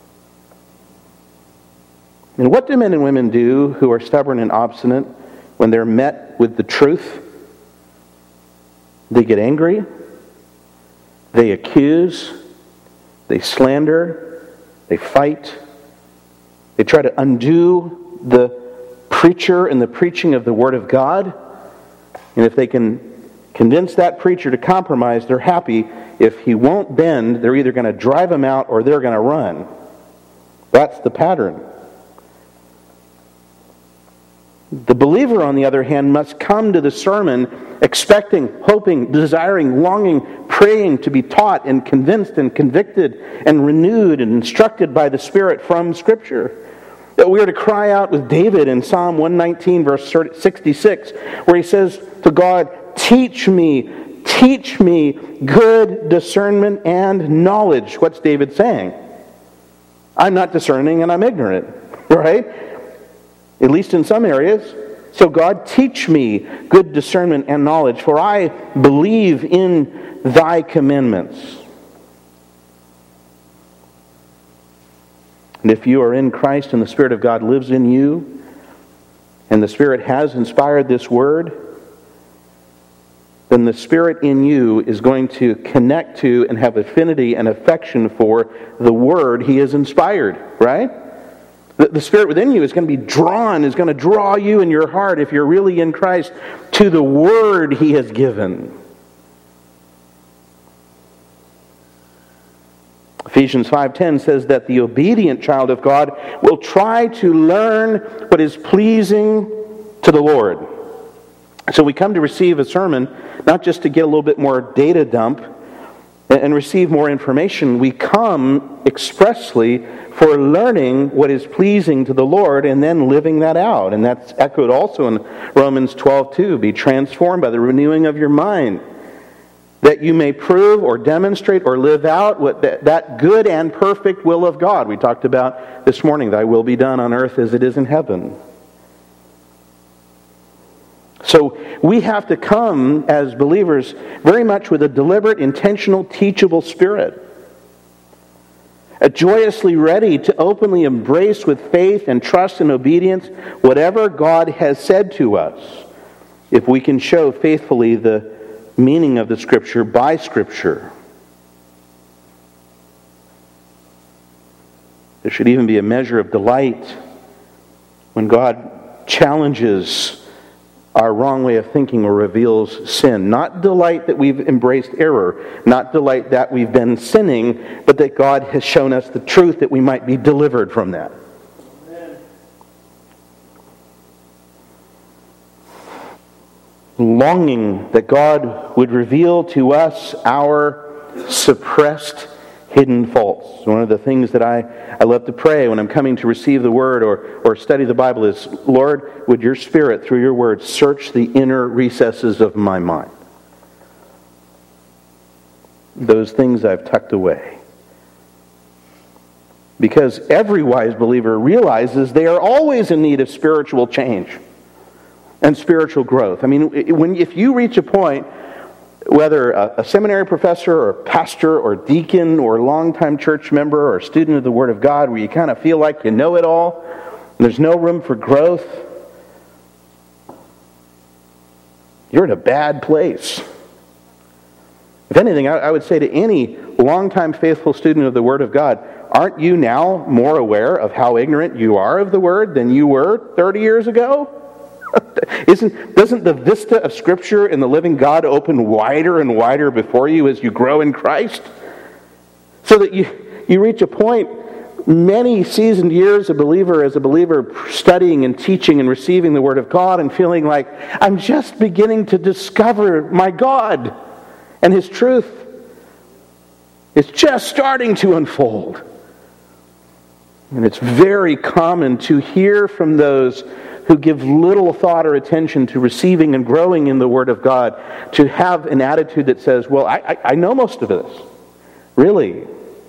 And what do men and women do who are stubborn and obstinate when they're met with the truth? They get angry, they accuse, they slander, they fight, they try to undo the preacher and the preaching of the Word of God. And if they can convince that preacher to compromise, they're happy. If he won't bend, they're either going to drive him out or they're going to run. That's the pattern. The believer, on the other hand, must come to the sermon expecting, hoping, desiring, longing, praying to be taught and convinced and convicted and renewed and instructed by the Spirit from Scripture. That we are to cry out with David in Psalm 119, verse 66, where he says to God, teach me good discernment and knowledge. What's David saying? I'm not discerning and I'm ignorant, right? At least in some areas. So God, teach me good discernment and knowledge, for I believe in thy commandments. And if you are in Christ and the Spirit of God lives in you, and the Spirit has inspired this word, then the Spirit in you is going to connect to and have affinity and affection for the word He has inspired, right? The Spirit within you is going to be drawn, is going to draw you in your heart, if you're really in Christ, to the word He has given. Ephesians 5:10 says that the obedient child of God will try to learn what is pleasing to the Lord. So we come to receive a sermon, not just to get a little bit more data dump and receive more information. We come expressly for learning what is pleasing to the Lord and then living that out. And that's echoed also in Romans 12:2. Be transformed by the renewing of your mind, that you may prove or demonstrate or live out what that good and perfect will of God. We talked about this morning, thy will be done on earth as it is in heaven. So we have to come as believers very much with a deliberate, intentional, teachable spirit. Joyously ready to openly embrace with faith and trust and obedience whatever God has said to us, if we can show faithfully the meaning of the Scripture by Scripture. There should even be a measure of delight when God challenges our wrong way of thinking or reveals sin. Not delight that we've embraced error, not delight that we've been sinning, but that God has shown us the truth that we might be delivered from that. Amen. Longing that God would reveal to us our suppressed hidden faults. One of the things that I love to pray when I'm coming to receive the Word or study the Bible is, Lord, would your Spirit, through your Word, search the inner recesses of my mind. Those things I've tucked away. Because every wise believer realizes they are always in need of spiritual change and spiritual growth. I mean, if you reach a point, whether a seminary professor or pastor or deacon or longtime church member or student of the Word of God, where you kind of feel like you know it all, and there's no room for growth, you're in a bad place. If anything, I would say to any longtime faithful student of the Word of God, aren't you now more aware of how ignorant you are of the Word than you were 30 years ago? Doesn't the vista of Scripture and the living God open wider and wider before you as you grow in Christ? So that you reach a point, many seasoned years as a believer studying and teaching and receiving the Word of God and feeling like, I'm just beginning to discover my God and His truth. It's just starting to unfold. And it's very common to hear from those who give little thought or attention to receiving and growing in the Word of God, to have an attitude that says, well, I know most of this. Really.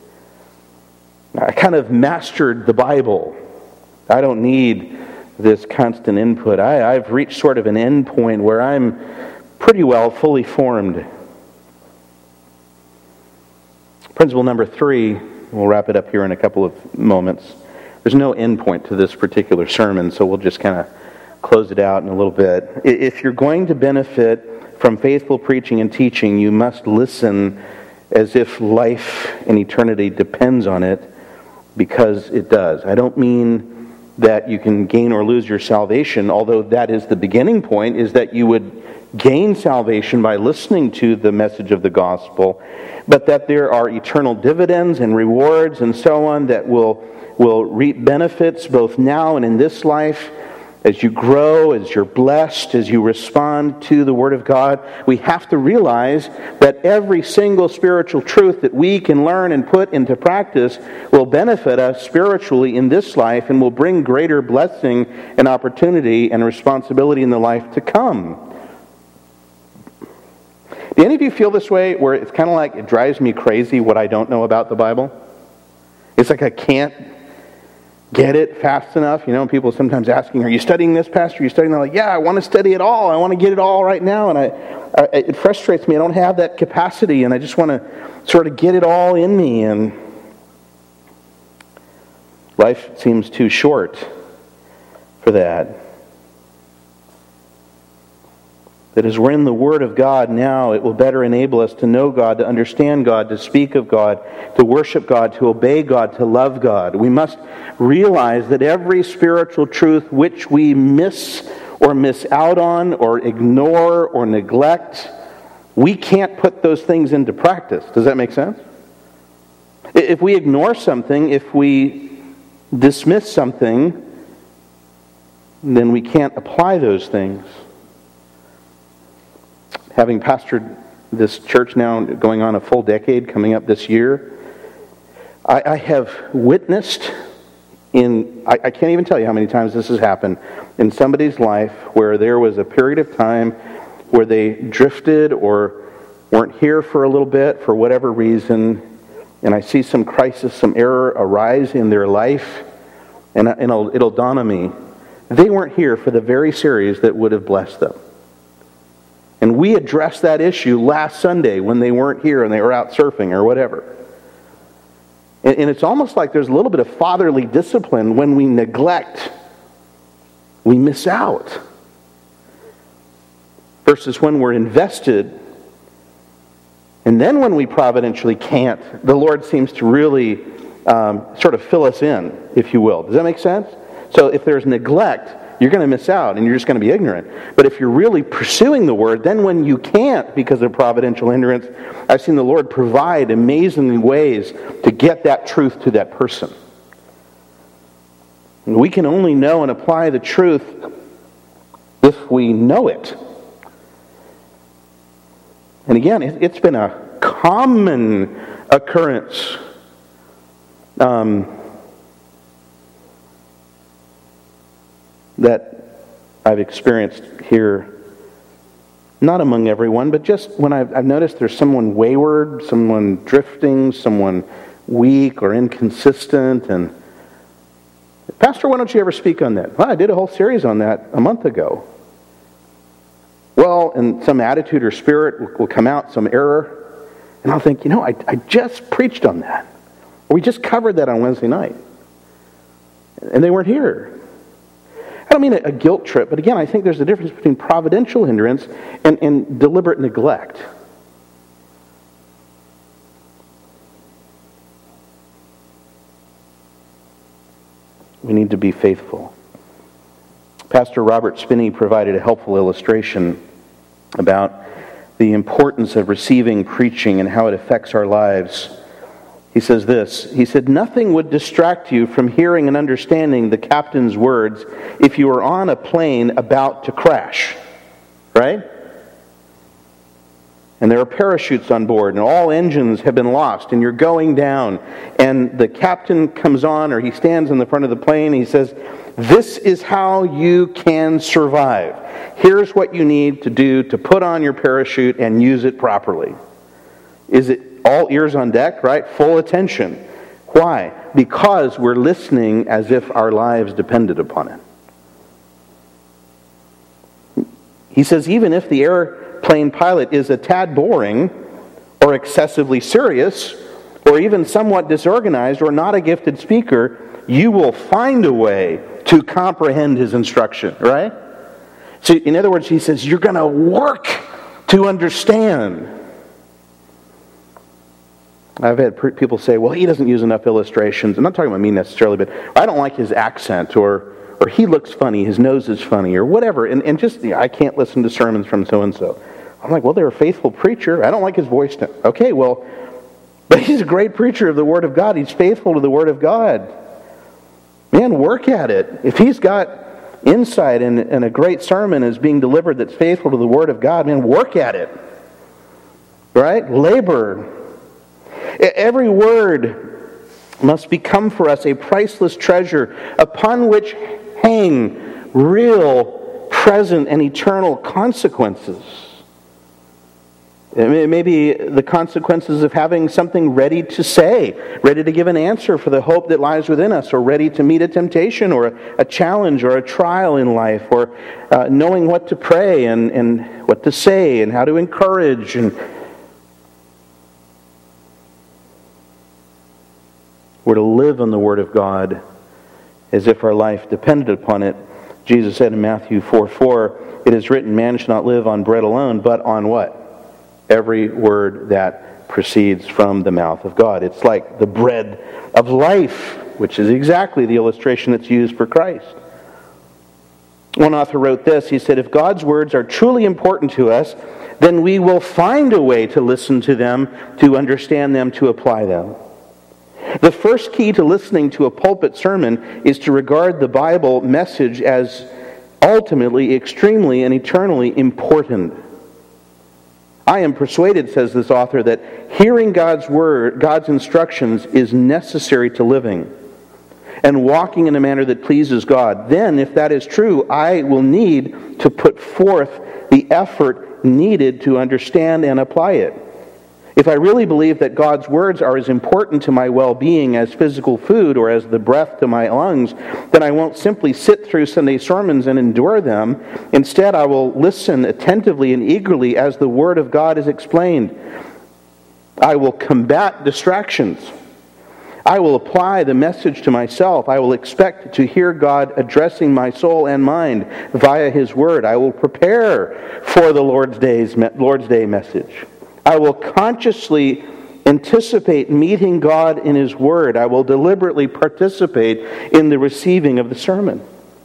I kind of mastered the Bible. I don't need this constant input. I've reached sort of an end point where I'm pretty well fully formed. Principle number 3, we'll wrap it up here in a couple of moments. There's no end point to this particular sermon, so we'll just kind of close it out in a little bit. If you're going to benefit from faithful preaching and teaching, you must listen as if life and eternity depends on it, because it does. I don't mean that you can gain or lose your salvation, although that is the beginning point, is that you would gain salvation by listening to the message of the gospel, but that there are eternal dividends and rewards and so on that will reap benefits both now and in this life as you grow, as you're blessed, as you respond to the Word of God. We have to realize that every single spiritual truth that we can learn and put into practice will benefit us spiritually in this life and will bring greater blessing and opportunity and responsibility in the life to come. Do any of you feel this way, where it's kind of like it drives me crazy what I don't know about the Bible? It's like I can't get it fast enough. You know, people sometimes asking, are you studying this, Pastor? Are you studying that? Like, yeah, I want to study it all. I want to get it all right now. And it frustrates me. I don't have that capacity, and I just want to sort of get it all in me. And life seems too short for that. That as we're in the Word of God now, it will better enable us to know God, to understand God, to speak of God, to worship God, to obey God, to love God. We must realize that every spiritual truth which we miss or miss out on or ignore or neglect, we can't put those things into practice. Does that make sense? If we ignore something, if we dismiss something, then we can't apply those things. Having pastored this church now going on a full decade, coming up this year, I have witnessed I can't even tell you how many times this has happened in somebody's life where there was a period of time where they drifted or weren't here for a little bit for whatever reason, and I see some crisis, some error arise in their life, and it'll dawn on me, they weren't here for the very series that would have blessed them. And we addressed that issue last Sunday when they weren't here and they were out surfing or whatever. And it's almost like there's a little bit of fatherly discipline. When we neglect, we miss out. Versus when we're invested, and then when we providentially can't, the Lord seems to really sort of fill us in, if you will. Does that make sense? So if there's neglect, you're going to miss out and you're just going to be ignorant. But if you're really pursuing the Word, then when you can't because of providential hindrance, I've seen the Lord provide amazing ways to get that truth to that person. And we can only know and apply the truth if we know it. And again, it's been a common occurrence that I've experienced here, not among everyone, but just when I've noticed there's someone wayward, someone drifting, someone weak or inconsistent, and Pastor, why don't you ever speak on that? Well, I did a whole series on that a month ago. Well, and some attitude or spirit will come out, some error, and I'll think, I just preached on that. Or we just covered that on Wednesday night. And they weren't here. I don't mean a guilt trip, but again, I think there's a difference between providential hindrance and deliberate neglect. We need to be faithful. Pastor Robert Spinney provided a helpful illustration about the importance of receiving preaching and how it affects our lives. He says this, he said, "Nothing would distract you from hearing and understanding the captain's words if you were on a plane about to crash." Right? And there are parachutes on board, and all engines have been lost, and you're going down. And the captain comes on, or he stands in the front of the plane, and he says, "This is how you can survive. Here's what you need to do to put on your parachute and use it properly." Is it all ears on deck, right? Full attention. Why? Because we're listening as if our lives depended upon it. He says, even if the airplane pilot is a tad boring or excessively serious or even somewhat disorganized or not a gifted speaker, you will find a way to comprehend his instruction, right? So in other words, he says, you're going to work to understand. I've had people say, well, he doesn't use enough illustrations. I'm not talking about me necessarily, but I don't like his accent, or he looks funny, his nose is funny, or whatever. And just, I can't listen to sermons from so-and-so. I'm like, well, they're a faithful preacher. I don't like his voice. Okay, well, but he's a great preacher of the Word of God. He's faithful to the Word of God. Man, work at it. If he's got insight and a great sermon is being delivered that's faithful to the Word of God, man, work at it. Right? Labor. Every word must become for us a priceless treasure upon which hang real, present, and eternal consequences. It may be the consequences of having something ready to say, ready to give an answer for the hope that lies within us, or ready to meet a temptation or a challenge or a trial in life, or knowing what to pray and what to say and how to encourage. And we're to live on the Word of God as if our life depended upon it. Jesus said in Matthew 4:4, "It is written, man shall not live on bread alone, but on" what? Every word that proceeds from the mouth of God. It's like the bread of life, which is exactly the illustration that's used for Christ. One author wrote this. He said, if God's words are truly important to us, then we will find a way to listen to them, to understand them, to apply them. The first key to listening to a pulpit sermon is to regard the Bible message as ultimately, extremely, and eternally important. I am persuaded, says this author, that hearing God's word, God's instructions, is necessary to living and walking in a manner that pleases God. Then, if that is true, I will need to put forth the effort needed to understand and apply it. If I really believe that God's words are as important to my well-being as physical food or as the breath to my lungs, then I won't simply sit through Sunday sermons and endure them. Instead, I will listen attentively and eagerly as the Word of God is explained. I will combat distractions. I will apply the message to myself. I will expect to hear God addressing my soul and mind via His Word. I will prepare for the Lord's Day message. I will consciously anticipate meeting God in His Word. I will deliberately participate in the receiving of the sermon.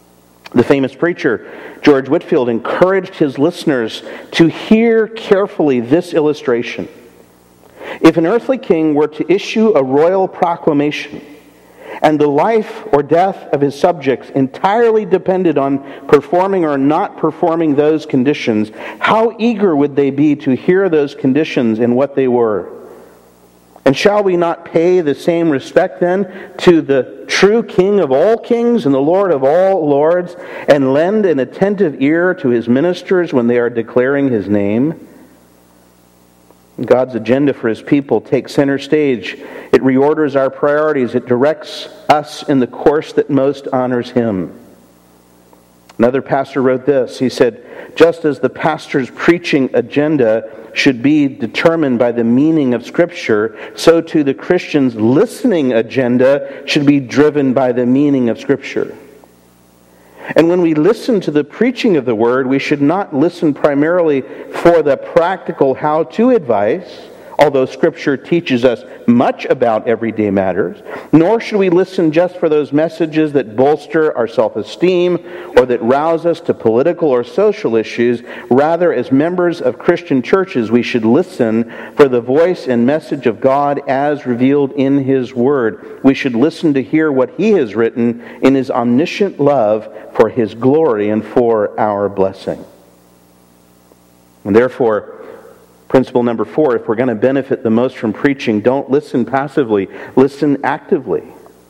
The famous preacher, George Whitefield, encouraged his listeners to hear carefully this illustration. If an earthly king were to issue a royal proclamation, and the life or death of his subjects entirely depended on performing or not performing those conditions, how eager would they be to hear those conditions and what they were? And shall we not pay the same respect then to the true King of all kings and the Lord of all lords, and lend an attentive ear to his ministers when they are declaring his name? God's agenda for his people takes center stage. It reorders our priorities. It directs us in the course that most honors him. Another pastor wrote this. He said, just as the pastor's preaching agenda should be determined by the meaning of Scripture, so too the Christian's listening agenda should be driven by the meaning of Scripture. And when we listen to the preaching of the Word, we should not listen primarily for the practical how-to advice, although Scripture teaches us much about everyday matters, nor should we listen just for those messages that bolster our self-esteem or that rouse us to political or social issues. Rather, as members of Christian churches, we should listen for the voice and message of God as revealed in His Word. We should listen to hear what He has written in His omniscient love for His glory and for our blessing. And therefore, principle number 4, if we're going to benefit the most from preaching, don't listen passively, listen actively.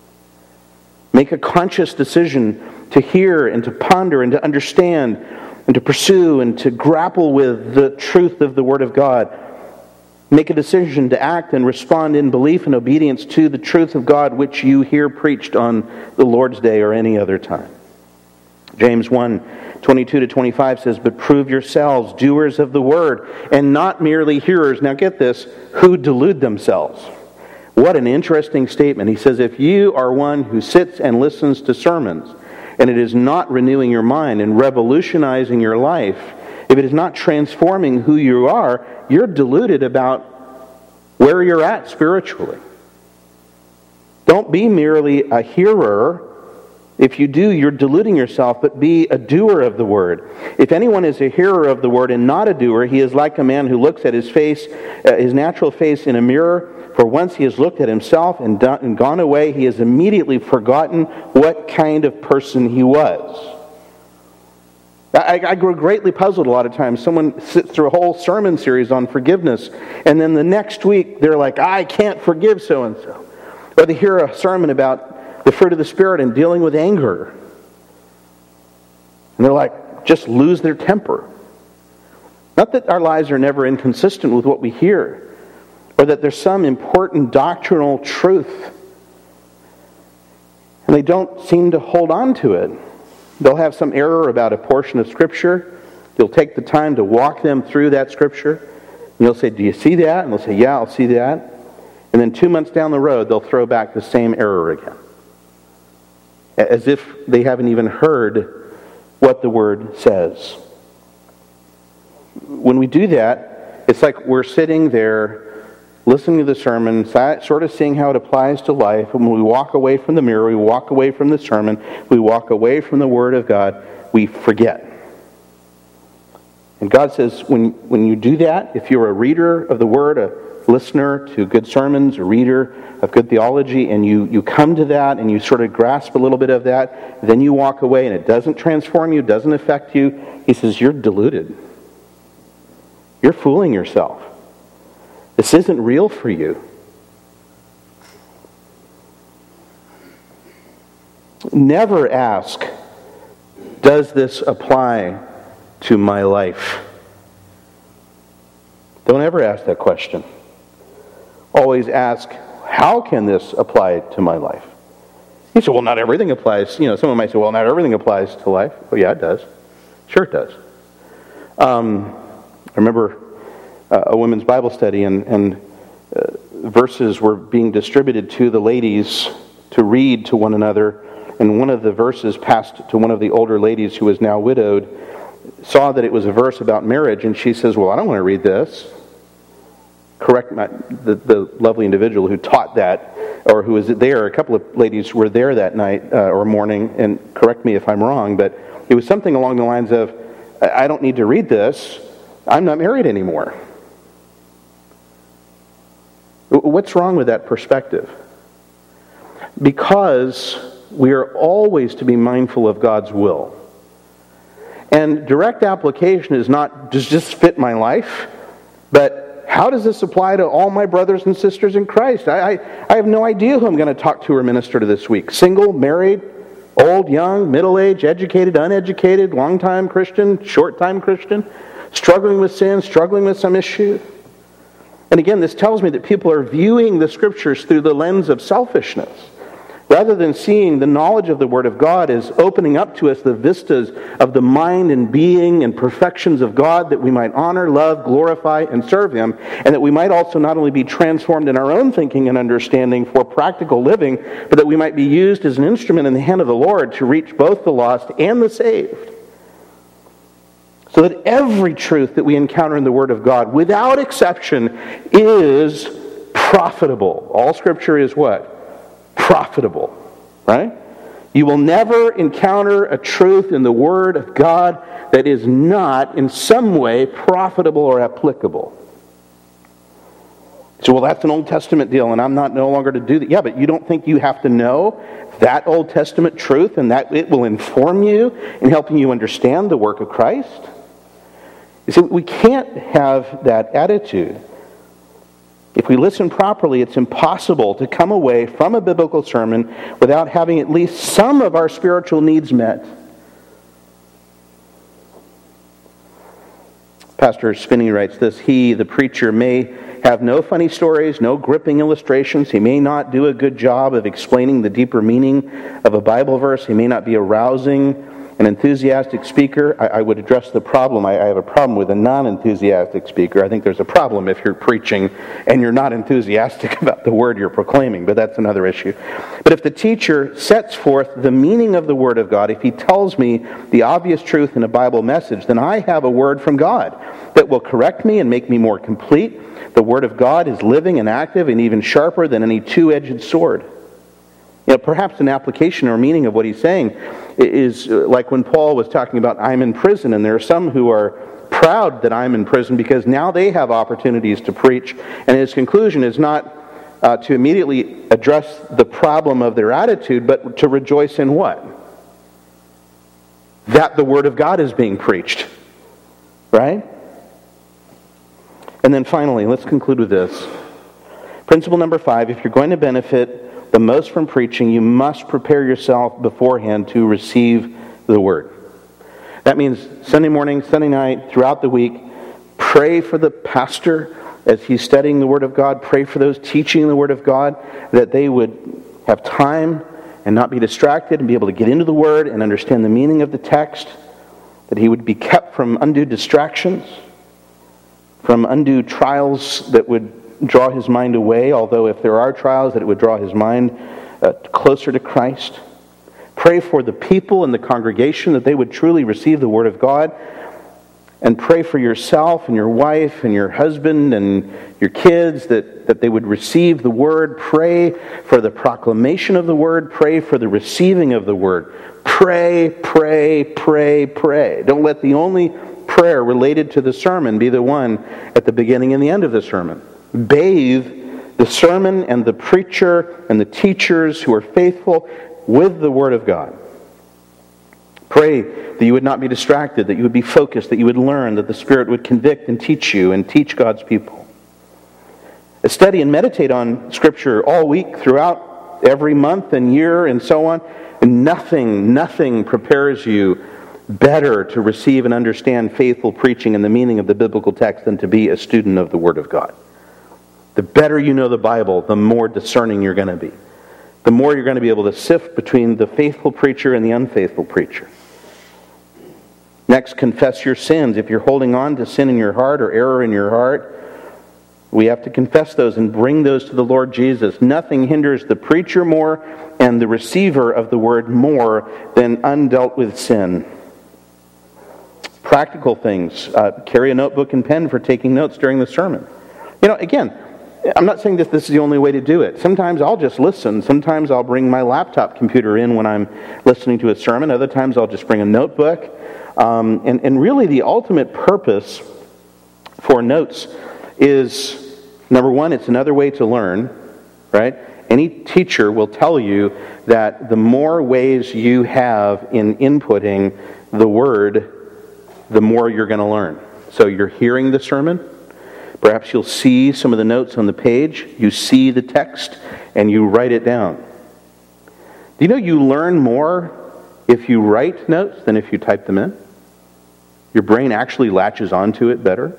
Make a conscious decision to hear and to ponder and to understand and to pursue and to grapple with the truth of the Word of God. Make a decision to act and respond in belief and obedience to the truth of God which you hear preached on the Lord's Day or any other time. James 1:22-25 says, but prove yourselves doers of the word, and not merely hearers. Now get this, who delude themselves. What an interesting statement. He says, if you are one who sits and listens to sermons, and it is not renewing your mind and revolutionizing your life, if it is not transforming who you are, you're deluded about where you're at spiritually. Don't be merely a hearer. If you do, you're deluding yourself, but be a doer of the word. If anyone is a hearer of the word and not a doer, he is like a man who looks at his face, his natural face in a mirror. For once he has looked at himself and gone away, he has immediately forgotten what kind of person he was. I grow greatly puzzled a lot of times. Someone sits through a whole sermon series on forgiveness, and then the next week they're like, I can't forgive so-and-so. Or they hear a sermon about the fruit of the Spirit and dealing with anger. And they're like, just lose their temper. Not that our lives are never inconsistent with what we hear, or that there's some important doctrinal truth, and they don't seem to hold on to it. They'll have some error about a portion of Scripture. You'll take the time to walk them through that Scripture. And you'll say, do you see that? And they'll say, yeah, I'll see that. And then 2 months down the road, they'll throw back the same error again, as if they haven't even heard what the Word says. When we do that, it's like we're sitting there listening to the sermon, sort of seeing how it applies to life. And when we walk away from the mirror, we walk away from the sermon, we walk away from the Word of God, we forget. And God says, when you do that, if you're a reader of the Word, a listener to good sermons, a reader of good theology, and you come to that and you sort of grasp a little bit of that, then you walk away and it doesn't transform you, doesn't affect you, He says, you're deluded. You're fooling yourself. This isn't real for you. Never ask, does this apply to my life? Don't ever ask that question. Always ask, how can this apply to my life? You say, well, not everything applies. Someone might say, well, not everything applies to life. Well, yeah, it does. Sure it does. I remember a women's Bible study, and verses were being distributed to the ladies to read to one another. And one of the verses passed to one of the older ladies who was now widowed, saw that it was a verse about marriage, and she says, well, I don't want to read this. Correct the lovely individual who taught that or who was there. A couple of ladies were there that night or morning, and correct me if I'm wrong, but it was something along the lines of, I don't need to read this. I'm not married anymore. What's wrong with that perspective? Because we are always to be mindful of God's will. And direct application is not just fit my life, but how does this apply to all my brothers and sisters in Christ? I have no idea who I'm going to talk to or minister to this week. Single, married, old, young, middle-aged, educated, uneducated, long-time Christian, short-time Christian, struggling with sin, struggling with some issue. And again, this tells me that people are viewing the Scriptures through the lens of selfishness, rather than seeing the knowledge of the Word of God as opening up to us the vistas of the mind and being and perfections of God, that we might honor, love, glorify, and serve Him, and that we might also not only be transformed in our own thinking and understanding for practical living, but that we might be used as an instrument in the hand of the Lord to reach both the lost and the saved. So that every truth that we encounter in the Word of God, without exception, is profitable. All Scripture is what? Profitable. Right? You will never encounter a truth in the Word of God that is not in some way profitable or applicable. So, well, that's an Old Testament deal, and I'm not no longer to do that. Yeah, but you don't think you have to know that Old Testament truth and that it will inform you in helping you understand the work of Christ? You see, we can't have that attitude. If we listen properly, it's impossible to come away from a biblical sermon without having at least some of our spiritual needs met. Pastor Spinney writes this: he, the preacher, may have no funny stories, no gripping illustrations. He may not do a good job of explaining the deeper meaning of a Bible verse. He may not be a rousing and enthusiastic speaker. I would address the problem. I have a problem with a non-enthusiastic speaker. I think there's a problem if you're preaching and you're not enthusiastic about the word you're proclaiming, but that's another issue. But if the teacher sets forth the meaning of the Word of God, if he tells me the obvious truth in a Bible message, then I have a word from God that will correct me and make me more complete. The Word of God is living and active and even sharper than any two-edged sword. You know, perhaps an application or meaning of what he's saying is like when Paul was talking about, I'm in prison, and there are some who are proud that I'm in prison because now they have opportunities to preach. And his conclusion is not to immediately address the problem of their attitude, but to rejoice in what? That the Word of God is being preached. Right? And then finally, let's conclude with this. Principle number 5, if you're going to benefit the most from preaching, you must prepare yourself beforehand to receive the Word. That means Sunday morning, Sunday night, throughout the week, pray for the pastor as he's studying the Word of God. Pray for those teaching the Word of God, that they would have time and not be distracted and be able to get into the Word and understand the meaning of the text, that he would be kept from undue distractions, from undue trials that would draw his mind away, although if there are trials, that it would draw his mind closer to Christ. Pray for the people in the congregation that they would truly receive the Word of God. And pray for yourself and your wife and your husband and your kids that they would receive the Word. Pray for the proclamation of the Word. Pray for the receiving of the Word. Pray, pray, pray, pray. Don't let the only prayer related to the sermon be the one at the beginning and the end of the sermon. Bathe the sermon and the preacher and the teachers who are faithful with the Word of God. Pray that you would not be distracted, that you would be focused, that you would learn, that the Spirit would convict and teach you and teach God's people. Study and meditate on Scripture all week, throughout every month and year and so on. And nothing prepares you better to receive and understand faithful preaching and the meaning of the biblical text than to be a student of the Word of God. The better you know the Bible, the more discerning you're going to be. The more you're going to be able to sift between the faithful preacher and the unfaithful preacher. Next, confess your sins. If you're holding on to sin in your heart or error in your heart, we have to confess those and bring those to the Lord Jesus. Nothing hinders the preacher more and the receiver of the Word more than undealt with sin. Practical things. Carry a notebook and pen for taking notes during the sermon. You know, again, I'm not saying that this is the only way to do it. Sometimes I'll just listen. Sometimes I'll bring my laptop computer in when I'm listening to a sermon. Other times I'll just bring a notebook. And really the ultimate purpose for notes is, number one, it's another way to learn, right? Any teacher will tell you that the more ways you have in inputting the Word, the more you're going to learn. So you're hearing the sermon. Perhaps you'll see some of the notes on the page. You see the text, and you write it down. Do you know you learn more if you write notes than if you type them in? Your brain actually latches onto it better.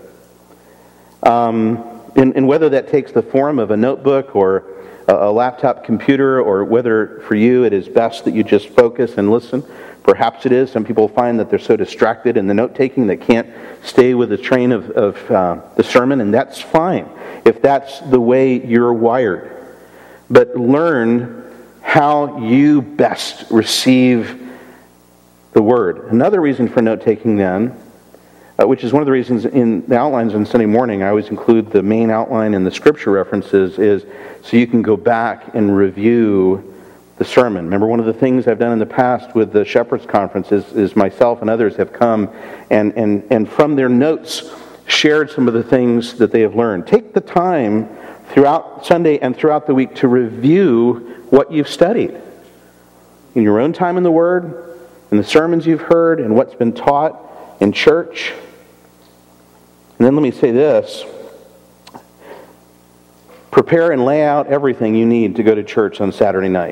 And whether that takes the form of a notebook or a laptop computer, or whether for you it is best that you just focus and listen. Perhaps it is. Some people find that they're so distracted in the note-taking they can't stay with the train of the sermon, and that's fine if that's the way you're wired. But learn how you best receive the Word. Another reason for note-taking then, which is one of the reasons in the outlines on Sunday morning, I always include the main outline and the scripture references, is so you can go back and review the sermon. Remember, one of the things I've done in the past with the Shepherds Conference is myself and others have come and from their notes shared some of the things that they have learned. Take the time throughout Sunday and throughout the week to review what you've studied in your own time in the Word, in the sermons you've heard, and what's been taught in church. And then let me say this. Prepare and lay out everything you need to go to church on Saturday night.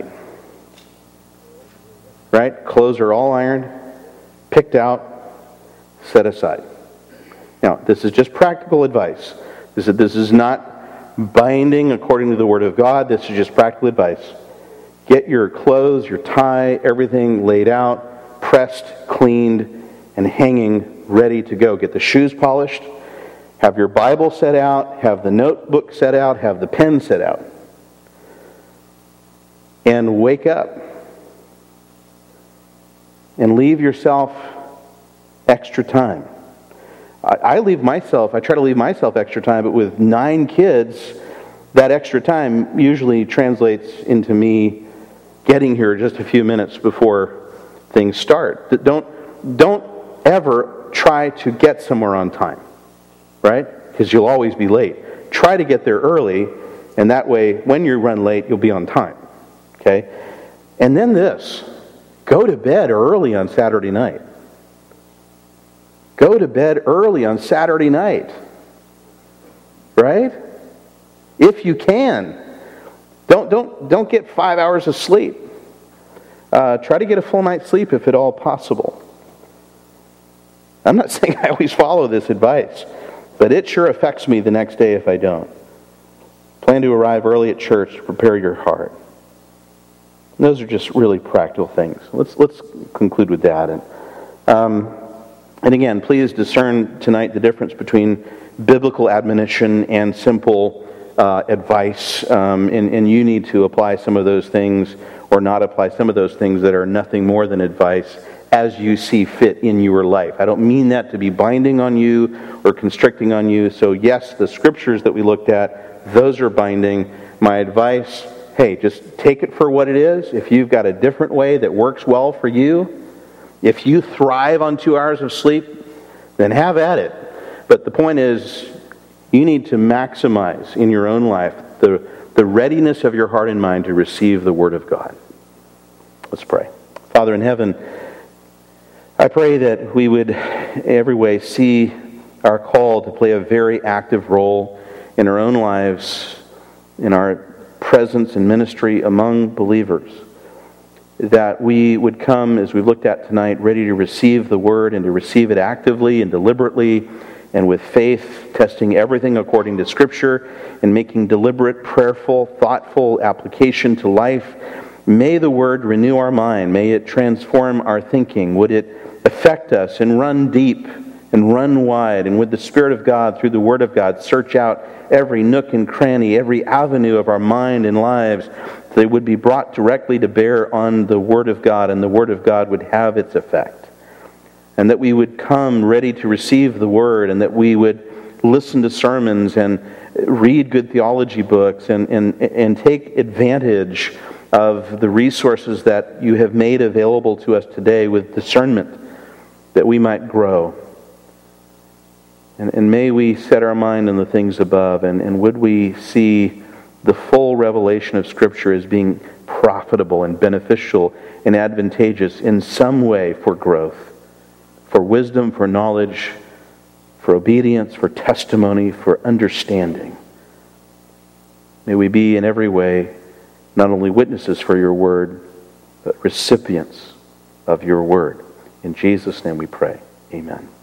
Right? Clothes are all ironed, picked out, set aside. Now, this is just practical advice. This is not binding according to the Word of God. This is just practical advice. Get your clothes, your tie, everything laid out, pressed, cleaned, and hanging ready to go. Get the shoes polished. Have your Bible set out. Have the notebook set out. Have the pen set out. And wake up. And leave yourself extra time. I try to leave myself extra time, but with 9 kids, that extra time usually translates into me getting here just a few minutes before things start. Don't ever try to get somewhere on time, right? Because you'll always be late. Try to get there early, and that way, when you run late, you'll be on time, okay? And then this. Go to bed early on Saturday night. Go to bed early on Saturday night. Right? If you can. Don't get 5 hours of sleep. Try to get a full night's sleep if at all possible. I'm not saying I always follow this advice, but it sure affects me the next day if I don't. Plan to arrive early at church to prepare your heart. And those are just really practical things. Let's conclude with that. And again, please discern tonight the difference between biblical admonition and simple advice. And you need to apply some of those things or not apply some of those things that are nothing more than advice as you see fit in your life. I don't mean that to be binding on you or constricting on you. So yes, the scriptures that we looked at, those are binding. My advice, hey, just take it for what it is. If you've got a different way that works well for you, if you thrive on 2 hours of sleep, then have at it. But the point is, you need to maximize in your own life the readiness of your heart and mind to receive the Word of God. Let's pray. Father in heaven, I pray that we would every way see our call to play a very active role in our own lives, in our presence and ministry among believers, that we would come, as we've looked at tonight, ready to receive the Word and to receive it actively and deliberately and with faith, testing everything according to Scripture and making deliberate, prayerful, thoughtful application to life. May the Word renew our mind. May it transform our thinking. Would it affect us and run deep and run wide, and with the Spirit of God, through the Word of God, search out every nook and cranny, every avenue of our mind and lives, they would be brought directly to bear on the Word of God, and the Word of God would have its effect. And that we would come ready to receive the Word, and that we would listen to sermons and read good theology books and take advantage of the resources that you have made available to us today with discernment, that we might grow. And may we set our mind on the things above, and would we see the full revelation of Scripture as being profitable and beneficial and advantageous in some way for growth, for wisdom, for knowledge, for obedience, for testimony, for understanding. May we be in every way not only witnesses for your word, but recipients of your word. In Jesus' name we pray. Amen.